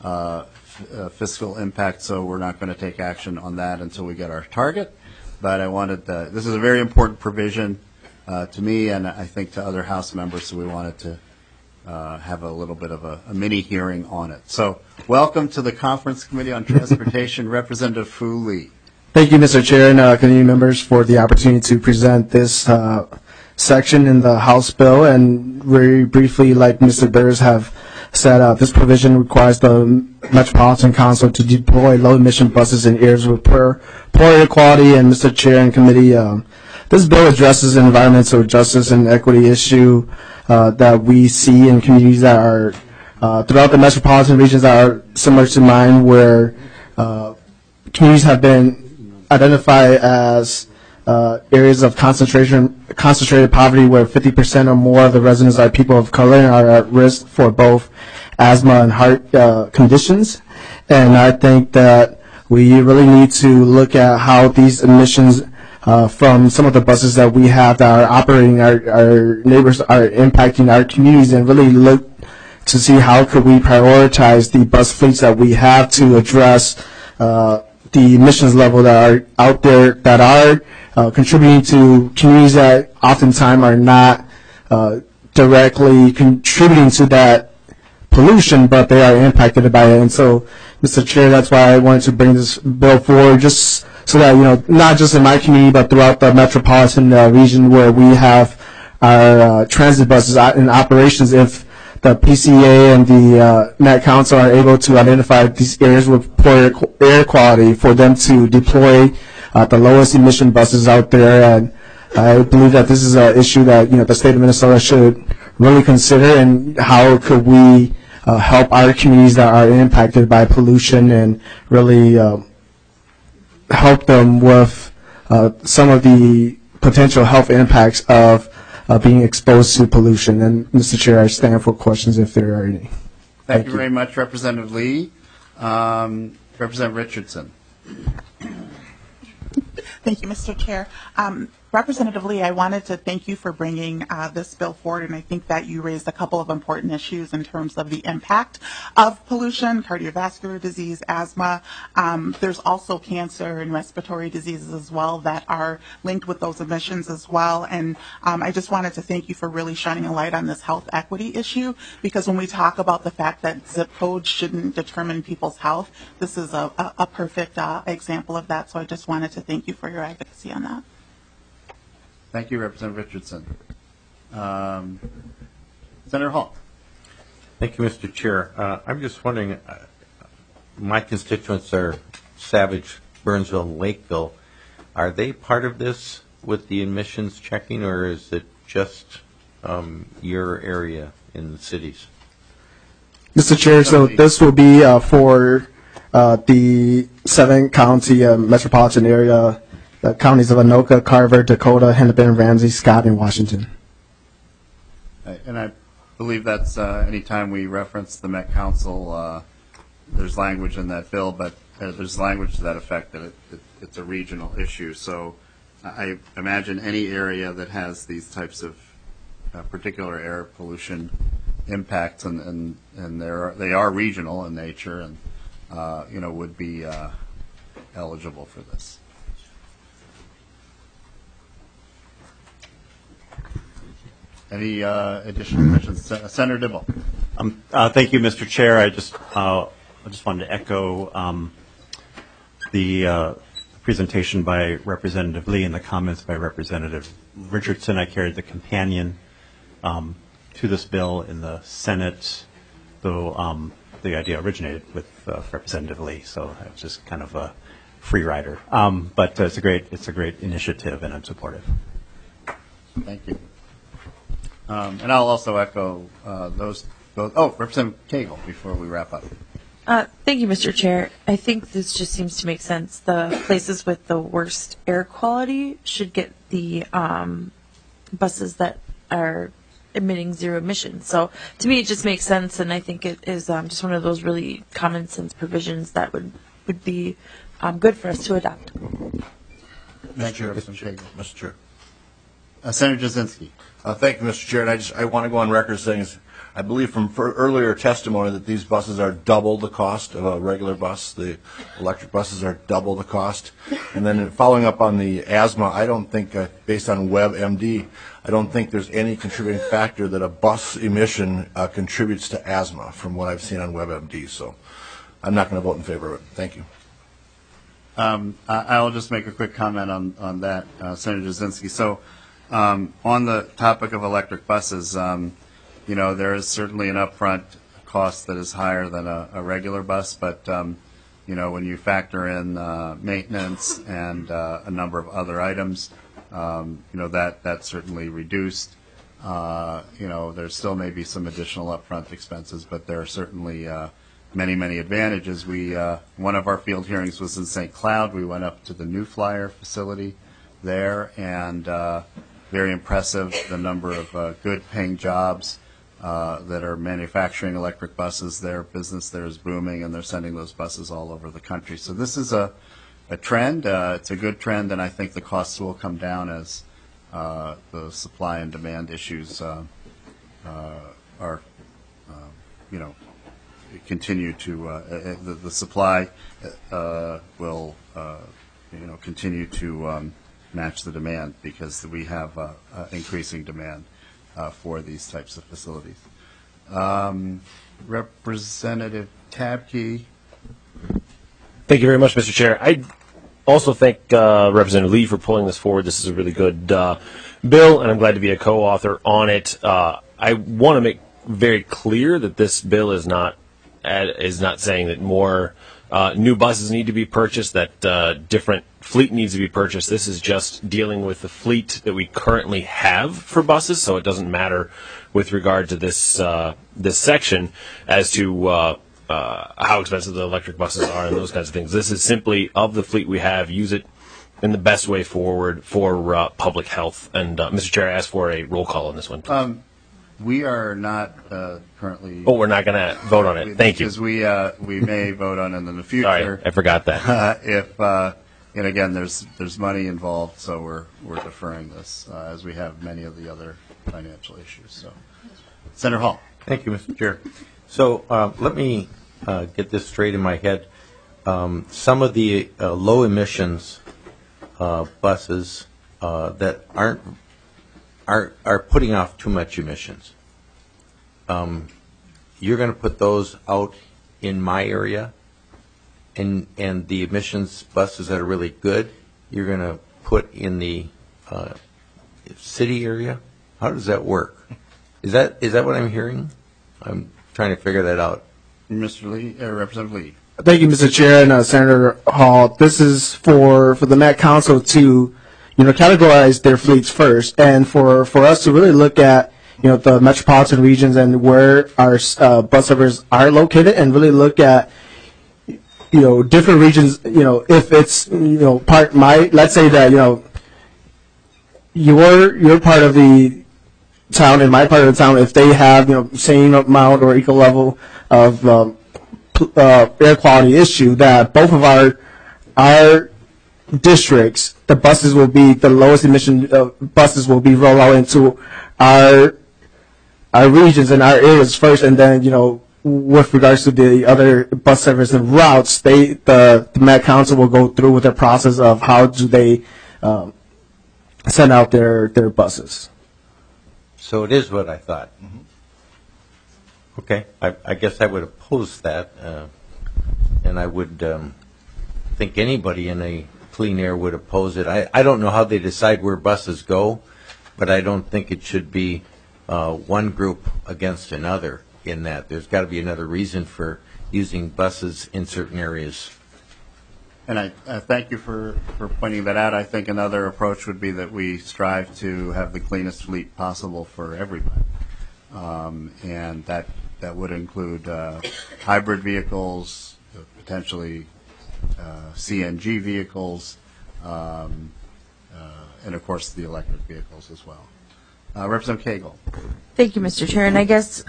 A: fiscal impact, so we're not going to take action on that until we get our target. But I wanted this is a very important provision to me, and I think to other House members, so we wanted to have a little bit of a mini hearing on it. So welcome to the Conference Committee on Transportation, Representative Fu Lee.
P: Thank you, Mr. Chair and committee members, for the opportunity to present this section in the House bill. And very briefly, like Mr. Burris have said, this provision requires the Metropolitan Council to deploy low-emission buses in areas with poor air quality. And Mr. Chair and committee, this bill addresses an environmental justice and equity issue that we see in communities that are throughout the metropolitan regions that are similar to mine, where communities have been identified as areas of concentrated poverty, where 50% or more of the residents are people of color and are at risk for both asthma and heart conditions. And I think that we really need to look at how these emissions from some of the buses that we have that are operating our neighbors are impacting our communities, and really look to see how could we prioritize the bus fleets that we have to address the emissions level that are out there that are contributing to communities that oftentimes are not directly contributing to that pollution, but they are impacted by it. And so, Mr. Chair, that's why I wanted to bring this bill forward, just so that, not just in my community, but throughout the metropolitan region where we have our transit buses in operations, if the PCA and the Met Council are able to identify these areas with poor air quality, for them to deploy the lowest emission buses out there. And I believe that this is an issue that the state of Minnesota should really consider, and how could we help our communities that are impacted by pollution, and really help them with some of the potential health impacts of being exposed to pollution. And Mr. Chair, I stand for questions if there are any.
A: Thank you very much, Representative Lee. Representative Richardson.
O: Thank you, Mr. Chair. Representative Lee, I wanted to thank you for bringing this bill forward, and I think that you raised a couple of important issues in terms of the impact of pollution, cardiovascular disease, asthma. There's also cancer and respiratory diseases as well that are linked with those emissions as well. And I just wanted to thank you for really shining a light on this health equity issue, because when we talk about the fact that zip codes shouldn't determine people's health, this is a perfect example of that. So I just wanted to thank you for your advocacy on that.
A: Thank you, Representative Richardson. Senator Hall.
M: Thank you, Mr. Chair. I'm just wondering, my constituents are Savage, Burnsville, and Lakeville. Are they part of this with the emissions checking, or is it just your area in the cities?
P: Mr. Chair, so this will be for the 7-county metropolitan area, the counties of Anoka, Carver, Dakota, Hennepin, Ramsey, Scott, and Washington.
A: And I believe that's anytime we reference the Met Council, there's language in that bill, but there's language to that effect that it's a regional issue. So I imagine any area that has these types of particular air pollution impacts, and they are regional in nature, and would be eligible for this. Any additional questions? Senator Dibble.
L: Thank you, Mr. Chair. I just wanted to echo the presentation by Representative Lee and the comments by Representative Richardson. I carried the companion to this bill in the Senate, though the idea originated with Representative Lee, so I was just kind of a free rider. But it's a great initiative, and I'm supportive.
A: Thank you. And I'll also echo those. Representative Cagle, before we wrap up.
Q: Thank you, Mr. Chair. I think this just seems to make sense. The places with the worst air quality should get the buses that are emitting zero emissions. So to me, it just makes sense, and I think it is just one of those really common sense provisions that would be good for us to adopt.
A: Thank you, Representative Cagle.
H: Mr. Chair.
A: Senator Jasinski.
H: Thank you, Mr. Chair. And I want to go on record saying, I believe from earlier testimony that these buses are double the cost of a regular bus. The electric buses are double the cost. And then following up on the asthma, I don't think, based on WebMD, I don't think there's any contributing factor that a bus emission contributes to asthma from what I've seen on WebMD. So I'm not going to vote in favor of it. Thank you.
A: I'll just make a quick comment on that, Senator Jasinski. So on the topic of electric buses, there is certainly an upfront cost that is higher than a regular bus, but when you factor in maintenance and a number of other items, that's certainly reduced. There still may be some additional upfront expenses, but there are certainly many advantages. One of our field hearings was in St. Cloud. We went up to the New Flyer facility there, and very impressive, the number of good-paying jobs that are manufacturing electric buses. Their business there is booming, and they're sending those buses all over the country. So this is a trend. It's a good trend, and I think the costs will come down as the supply and demand issues continue to the supply will continue to match the demand, because we have increasing demand for these types of facilities. Representative Tabke.
G: Thank you very much, Mr. Chair. I also thank Representative Lee for pulling this forward. This is a really good bill, and I'm glad to be a co-author on it. I want to make very clear that this bill is not saying that more new buses need to be purchased, that different fleet needs to be purchased. This is just dealing with the fleet that we currently have for buses, so it doesn't matter with regard to this this section as to how expensive the electric buses are and those kinds of things. This is simply of the fleet we have, use it in the best way forward for public health. And Mr. Chair, I ask for a roll call on this one, please.
A: We are not currently.
G: Oh, we're not going to vote on it. Thank you.
A: Because we may vote on it in the future.
G: Sorry, I forgot that.
A: And again, there's money involved, so we're deferring this as we have many of the other financial issues. So, Senator Hall.
M: Thank you, Mr. Chair. So let me get this straight in my head. Some of the low emissions buses that are putting off too much emissions. You're going to put those out in my area, and the emissions buses that are really good, you're going to put in the city area. How does that work? Is that what I'm hearing? I'm trying to figure that out.
A: Mr. Lee, Representative Lee.
P: Thank you, Mr. Chair and Senator Hall. This is for the Met Council to categorize their fleets first, and for us to really look at the metropolitan regions and where our bus servers are located, and really look at different regions. If it's let's say that your part of the town and my part of the town, if they have same amount or equal level of air quality issue, that both of our districts, the buses will be the lowest emission buses will be rolled out into our our regions and our areas first, and then, with regards to the other bus service and routes, the Met Council will go through with the process of how do they send out their buses.
M: So it is what I thought. Okay, I guess I would oppose that, and I would think anybody in a clean air would oppose it. I don't know how they decide where buses go, but I don't think it should be one group against another in that. There's got to be another reason for using buses in certain areas.
A: And I thank you for pointing that out. I think another approach would be that we strive to have the cleanest fleet possible for everybody. And that would include hybrid vehicles, potentially CNG vehicles, and of course the electric vehicles as well. Representative Cagle.
Q: Thank you, Mr. Chair. And I guess,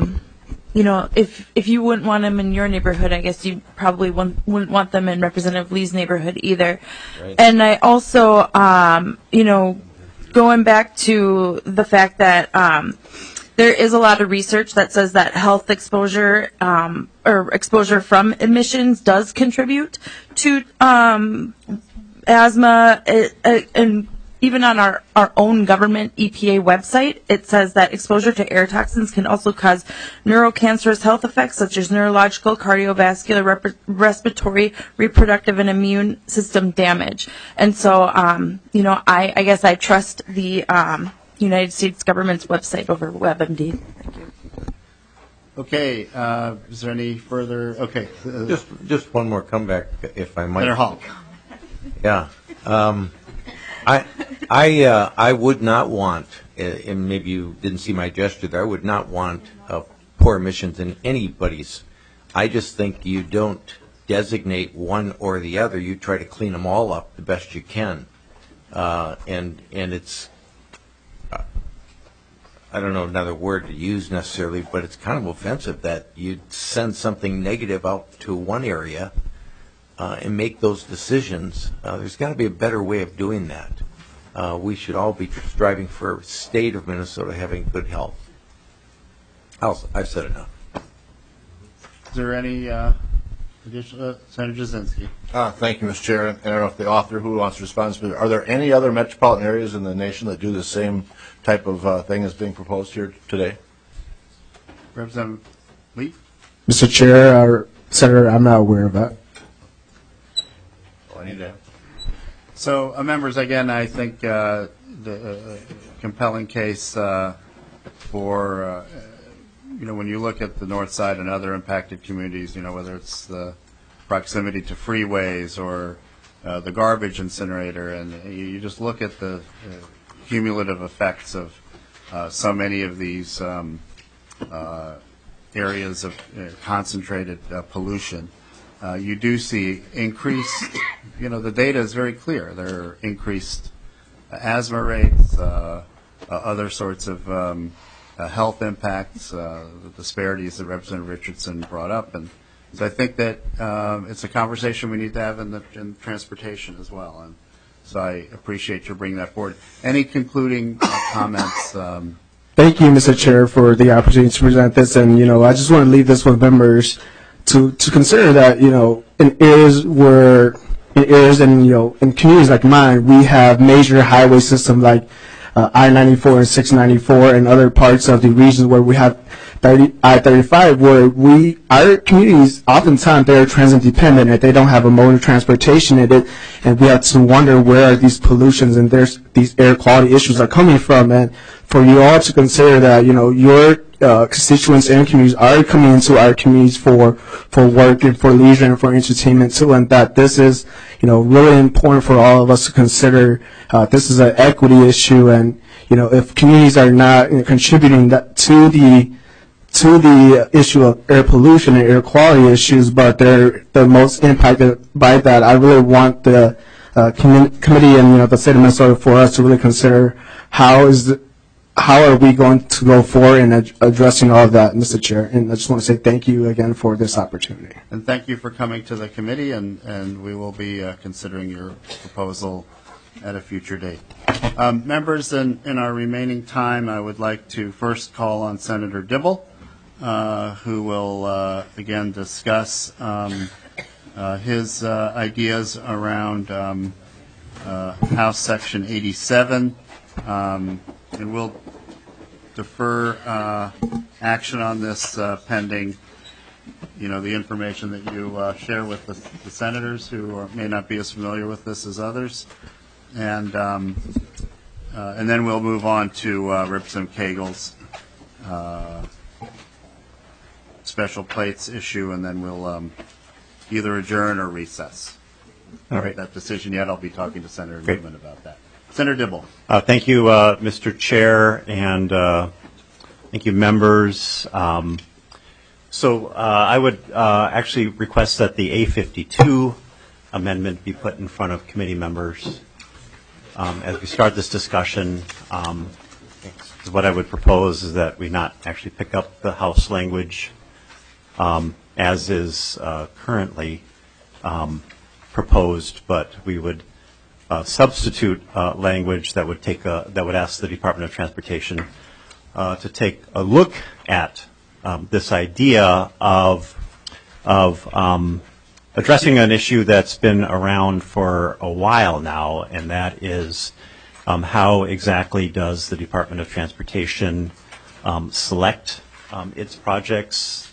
Q: if you wouldn't want them in your neighborhood, I guess you probably wouldn't want them in Representative Lee's neighborhood either. Right. And I also, going back to the fact that there is a lot of research that says that health exposure or exposure from emissions does contribute to asthma, and even on our own government EPA website, it says that exposure to air toxins can also cause neurocancerous health effects such as neurological, cardiovascular, respiratory, reproductive, and immune system damage. And so, I guess I trust the United States government's website over WebMD. Thank you.
A: Okay, is there any further? Okay.
M: Just one more comeback, if I might.
A: Senator Hall.
M: Yeah. I would not want, and maybe you didn't see my gesture there, I would not want poor emissions in anybody's. I just think you don't designate one or the other. You try to clean them all up the best you can. And it's, I don't know another word to use necessarily, but it's kind of offensive that you send something negative out to one area and make those decisions. There's got to be a better way of doing that. We should all be striving for a state of Minnesota having good health. I've said enough.
A: Is there any additional? Senator Jasinski.
H: Thank you, Mr. Chair. And I don't know if the author who wants to respond, but are there any other metropolitan areas in the nation that do the same type of thing as being proposed here today?
A: Representative Lee?
P: Mr. Chair, Senator, I'm not aware of that.
H: Well, I need to.
A: So, members, again, I think the compelling case for, when you look at the north side and other impacted communities, whether it's the proximity to freeways or the garbage incinerator, and you just look at the cumulative effects of so many of these areas of concentrated pollution. You do see increased, the data is very clear. There are increased asthma rates, other sorts of health impacts, the disparities that Representative Richardson brought up. And so I think that it's a conversation we need to have in transportation as well. And so I appreciate your bringing that forward. Any concluding comments?
P: Thank you, Mr. Chair, for the opportunity to present this. And, I just want to leave this with members to consider that, in areas and, in communities like mine, we have major highway systems like I-94 and 694 and other parts of the regions where we have I-35 where our communities, oftentimes they're transit dependent and they don't have a mode of transportation in it, and we have to wonder where these pollutions and these air quality issues are coming from. And for you all to consider that, your constituents and communities are coming into our communities for work and for leisure and for entertainment too, and that this is, really important for all of us to consider. This is an equity issue, and, if communities are not contributing to the issue of air pollution and air quality issues, but they're the most impacted by that, I really want the committee and, the state of Minnesota for us to really consider how are we going to go forward in addressing all of that, Mr. Chair? And I just want to say thank you again for this opportunity.
A: And thank you for coming to the committee, and we will be considering your proposal at a future date. Members, in our remaining time, I would like to first call on Senator Dibble, who will again discuss his ideas around House Section 87, and we'll defer action on this pending, the information that you share with the senators who may not be as familiar with this as others, and then we'll move on to Representative Cagle's special plates issue, and then we'll either adjourn or recess.
L: All right.
A: That decision yet. I'll be talking to Senator Newman about that. Senator Dibble.
L: Thank you, Mr. Chair, and thank you, members. So I would actually request that the A52 amendment be put in front of committee members as we start this discussion. What I would propose is that we not actually pick up the House language as is currently proposed, but we would substitute language that would ask the Department of Transportation to take a look at this idea of addressing an issue that's been around for a while now, and that is how exactly does the Department of Transportation select its projects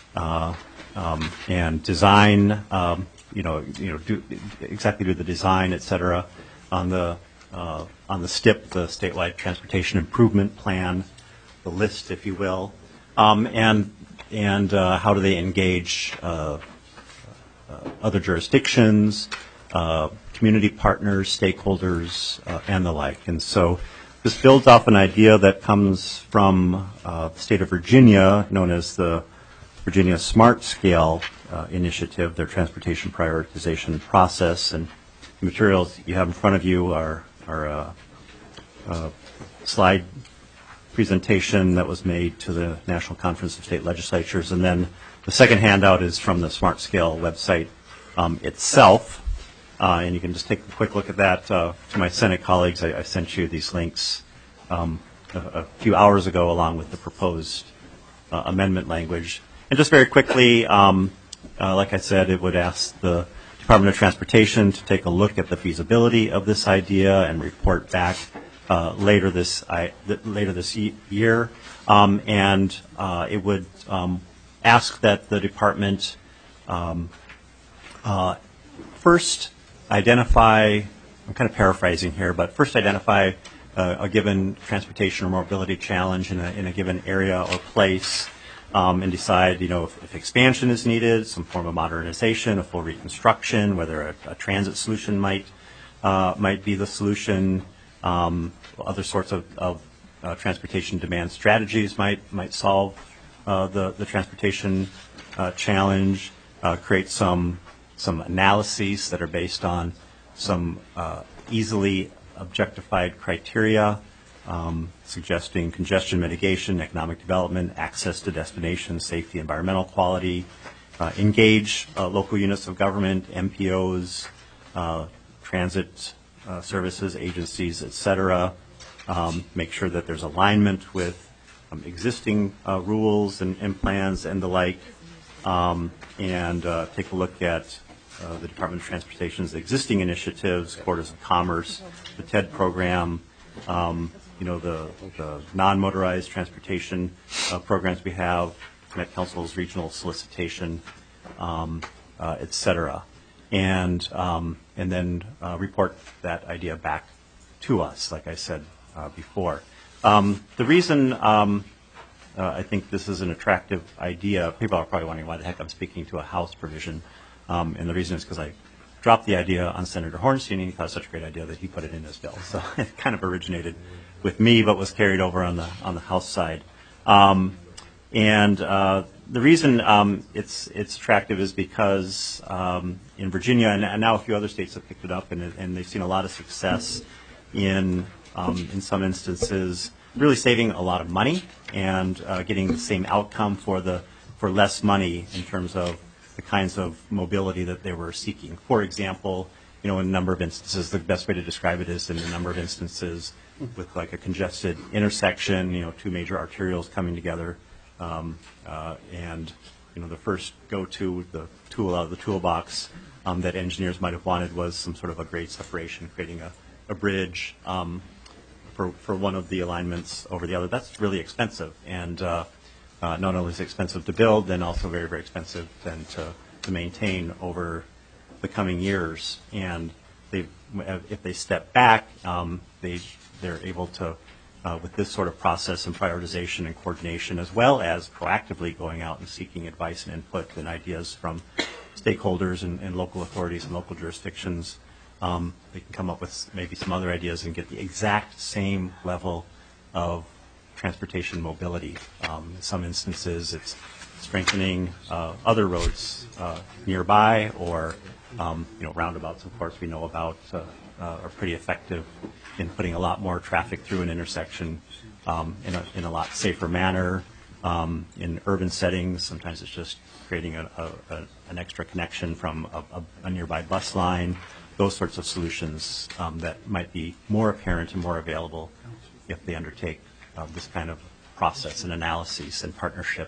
L: and design, do the design, et cetera, on the STIP, the Statewide Transportation Improvement Plan, the list, if you will, and how do they engage other jurisdictions, community partners, stakeholders, and the like. And so this builds off an idea that comes from the state of Virginia, known as the Virginia Smart Scale Initiative, their transportation prioritization process. And the materials you have in front of you are a slide presentation that was made to the National Conference of State Legislatures. And then the second handout is from the Smart Scale website itself. And you can just take a quick look at that. To my Senate colleagues, I sent you these links a few hours ago along with the proposed amendment language. And just very quickly, like I said, it would ask the Department of Transportation to take a look at the feasibility of this idea and report back later this year. And it would ask that the department first identify, I'm kind of paraphrasing here, but first identify a given transportation or mobility challenge in a given area or place, and decide, if expansion is needed, some form of modernization, a full reconstruction, whether a transit solution might be the solution, other sorts of transportation demand strategies might solve the transportation challenge, create some analyses that are based on some easily objectified criteria, suggesting congestion mitigation, economic development, access to destinations, safety, environmental quality, engage local units of government, MPOs, transit services, agencies, et cetera, make sure that there's alignment with existing rules and plans and the like, and take a look at the Department of Transportation's existing initiatives, Corridors of Commerce, the TED program, the non-motorized transportation programs we have, Met Council's regional solicitation, et cetera, and then report that idea back to us, like I said before. The reason I think this is an attractive idea, people are probably wondering why the heck I'm speaking to a House provision, and the reason is because I dropped the idea on Senator Hornstein, and he thought it was such a great idea that he put it in his bill. So it kind of originated with me, but was carried over on the House side. And the reason it's attractive is because in Virginia, and now a few other states have picked it up, and they've seen a lot of success in some instances, really saving a lot of money and getting the same outcome for less money in terms of the kinds of mobility that they were seeking. For example, in a number of instances, the best way to describe it is in a number of instances with like a congested intersection, two major arterials coming together, and the first go-to, the tool out of the toolbox that engineers might have wanted was some sort of a grade separation, creating a bridge for one of the alignments over the other. That's really expensive, and not only is it expensive to build, then also very, very expensive then to maintain over the coming years. And if they step back, they're able to, with this sort of process and prioritization and coordination, as well as proactively going out and seeking advice and input and ideas from stakeholders and local authorities and local jurisdictions, they can come up with maybe some other ideas and get the exact same level of transportation mobility. In some instances, it's strengthening other roads nearby, or roundabouts, of course, we know about are pretty effective in putting a lot more traffic through an intersection in a lot safer manner. In urban settings, sometimes it's just creating an extra connection from a nearby bus line. Those sorts of solutions that might be more apparent and more available if they undertake this kind of process and analysis and partnership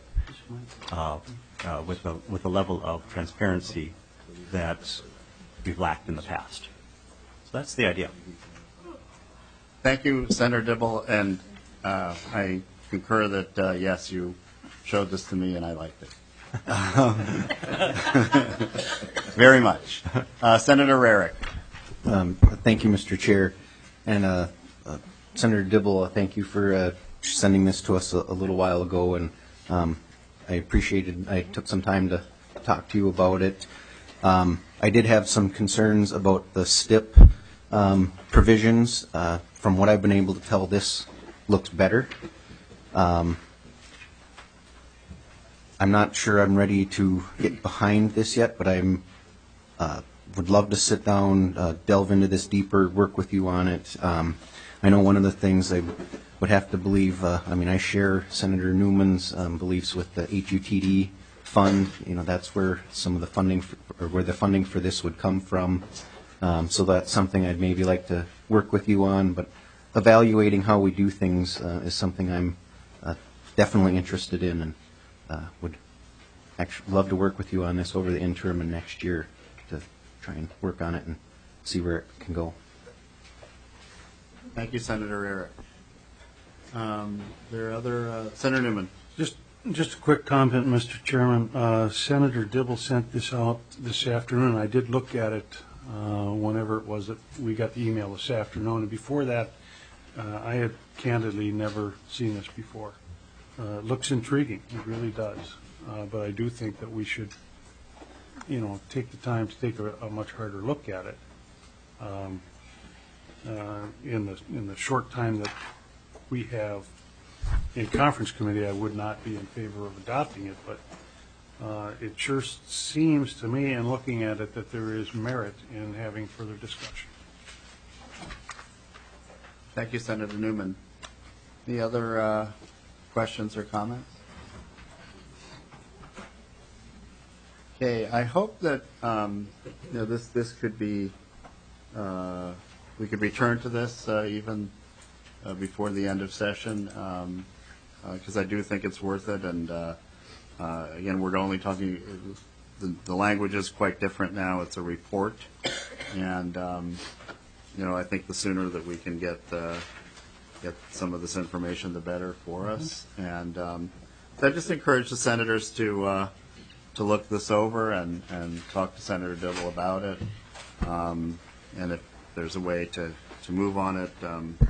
L: with a level of transparency that we've lacked in the past. So that's the idea.
A: Thank you, Senator Dibble, and I concur that, yes, you showed this to me and I liked it. Very much. Senator Rarick.
R: Thank you, Mr. Chair. And Senator Dibble, thank you for sending this to us a little while ago, and I appreciated, I took some time to talk to you about it. I did have some concerns about the STIP provisions. From what I've been able to tell, this looks better. I'm not sure I'm ready to get behind this yet, but I'm would love to sit down, delve into this deeper, work with you on it. I know one of the things I would have to believe, I share Senator Newman's beliefs with the HUTD fund. That's where some of the funding, where the funding for this would come from. So that's something I'd maybe like to work with you on. But evaluating how we do things is something I'm definitely interested in, and would actually love to work with you on this over the interim and next year to try and work on it and see where it can go.
A: Thank you, Senator Rarick. There are other Senator Newman.
D: Just a quick comment, Mr. Chairman. Senator Dibble sent this out this afternoon. I did look at it whenever it was that we got the email this afternoon. And before that, I had candidly never seen this before. It looks intriguing. It really does. But I do think that we should, take the time to take a much harder look at it. In the short time that we have in conference committee, I would not be in favor of adopting it, but it sure seems to me, in looking at it, that there is merit in having further discussion.
A: Thank you, Senator Newman. Any other questions or comments? Okay, I hope that this could be we could return to this even before the end of session, because I do think it's worth it. And again, we're only talking. The language is quite different now. It's a report, and I think the sooner that we can get some of this information, the better for us. And I just encourage the senators to look this over and talk to Senator Dibble about it. And if there's a way to move on it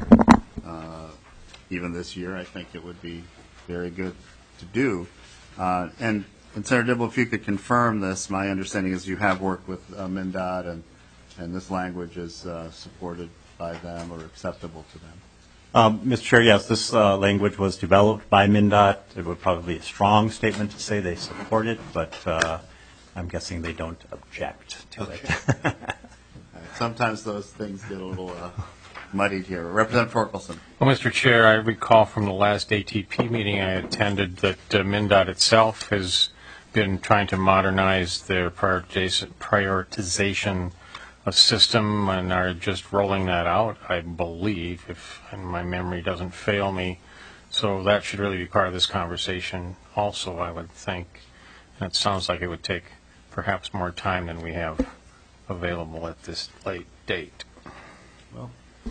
A: even this year, I think it would be very good to do. And Senator Dibble, if you could confirm this, my understanding is you have worked with MnDOT and this language is supported by them or acceptable to them.
L: Mr. Chair, yes, this language was developed by MnDOT. It would probably be a strong statement to say they support it, but I'm guessing they don't object to it.
A: Sometimes those things get a little muddied here. Representative Torkelson.
B: Well, Mr. Chair, I recall from the last ATP meeting I attended that MnDOT itself has been trying to modernize their prioritization a system and are just rolling that out, I believe, if and my memory doesn't fail me. So that should really be part of this conversation also, I would think. And it sounds like it would take perhaps more time than we have available at this late date.
A: Well,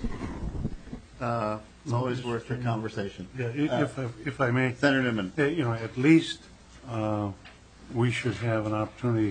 A: it's always worth a conversation.
D: Yeah, if I may.
A: Senator Newman.
D: At least we should have an opportunity,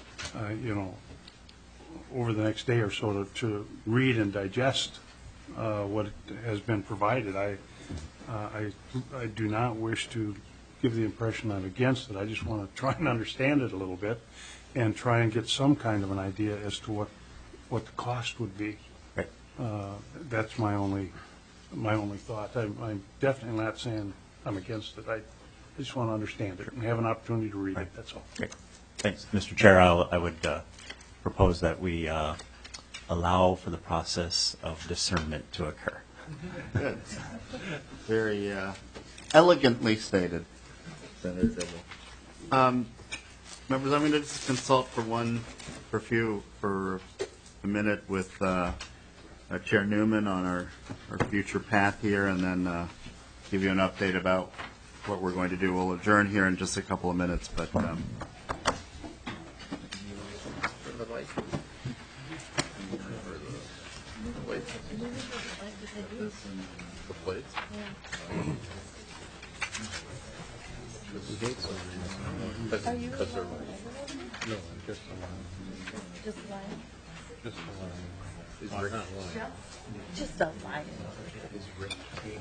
D: over the next day or so to read and digest what has been provided. I do not wish to give the impression I'm against it. I just want to try and understand it a little bit and try and get some kind of an idea as to what the cost would be.
A: Right.
D: That's my only thought. I'm definitely not saying I'm against it. I just want to understand it and have an opportunity to read it. That's all.
L: Great. Thanks, Mr. Chair. I would propose that we allow for the process of discernment to occur.
A: Good. Very elegantly stated, Senator Dibble. Members, I'm going to just consult for a minute with Chair Newman on our future path here, and then give you an update about what we're going to do. We'll adjourn here in just a couple of minutes, but.
Q: Are you?
E: No, just the line.
Q: Just the line?
E: Just the line.
Q: Is
E: Not
Q: Rick-
E: line.
Q: Just the line.
E: Is Rick King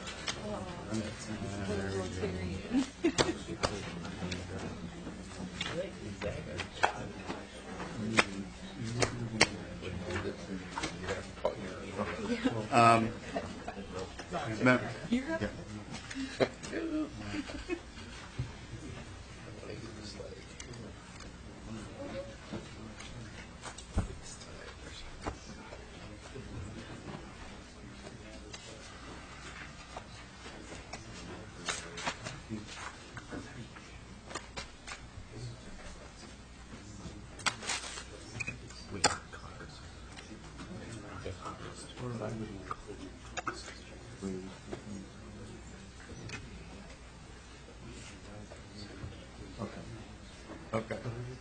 A: Okay.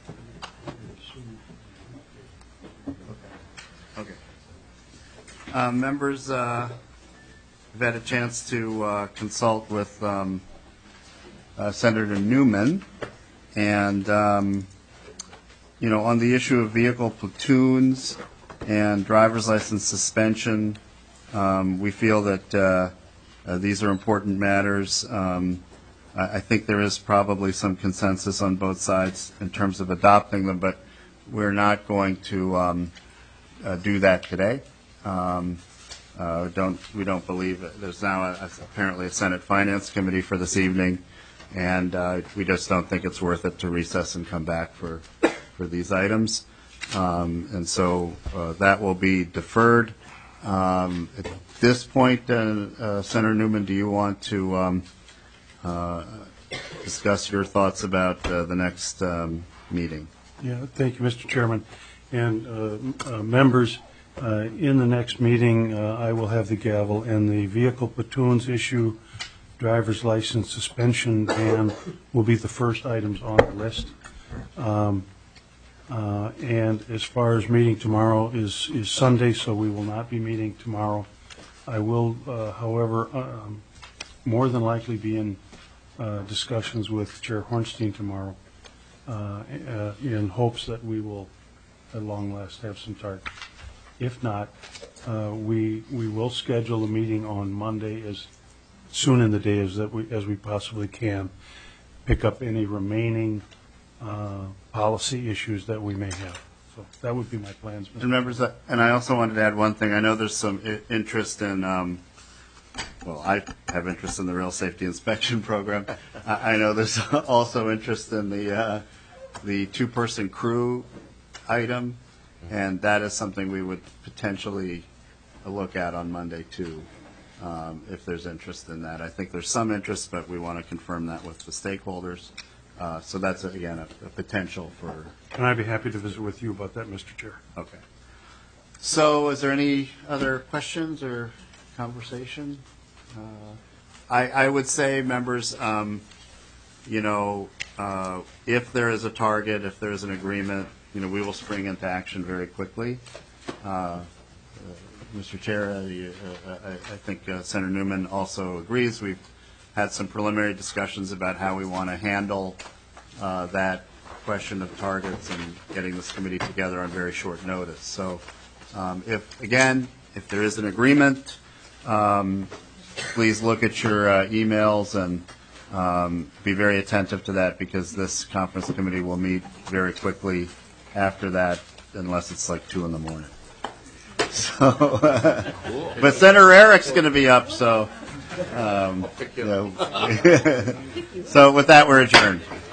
A: Members, we've had a chance to consult with Senator Newman, and on the issue of vehicle platoons and driver's license suspension, we feel that these are important matters. I think there is probably some consensus on both sides in terms of adopting them, but we're not going to do that today. We don't believe it. There's now apparently a Senate Finance Committee for this evening, and we just don't think it's worth it to recess and come back for these items. And so that will be deferred. At this point, Senator Newman, do you want to discuss your thoughts about the next meeting?
D: Yeah, thank you, Mr. Chairman. And members, in the next meeting, I will have the gavel, and the vehicle platoons issue, driver's license suspension ban will be the first items on the list. And as far as meeting tomorrow is Sunday, so we will not be meeting tomorrow. I will, however, more than likely be in discussions with Chair Hornstein tomorrow in hopes that we will, at long last, have some target. If not, we will schedule a meeting on Monday as soon in the day as we possibly can, pick up any remaining policy issues that we may have. So that would be my plans. Mr.
A: And members, and I also wanted to add one thing. I know there's some interest in, well, I have interest in the rail safety inspection program. I know there's also interest in the two-person crew item, and that is something we would potentially look at on Monday too, if there's interest in that. I think there's some interest, but we want to confirm that with the stakeholders. So that's, again, a potential for...
D: And I'd be happy to visit with you about that, Mr. Chair.
A: Okay. So is there any other questions or conversation? I would say, members, if there is a target, if there is an agreement, we will spring into action very quickly. Mr. Chair, I think Senator Newman also agrees. We've had some preliminary discussions about how we want to handle that question of targets and getting this committee together on very short notice. So if there is an agreement, please look at your emails and be very attentive to that, because this conference committee will meet very quickly after that, unless it's like 2 a.m. So, but Senator Eric's going to be up, so. So with that, we're adjourned.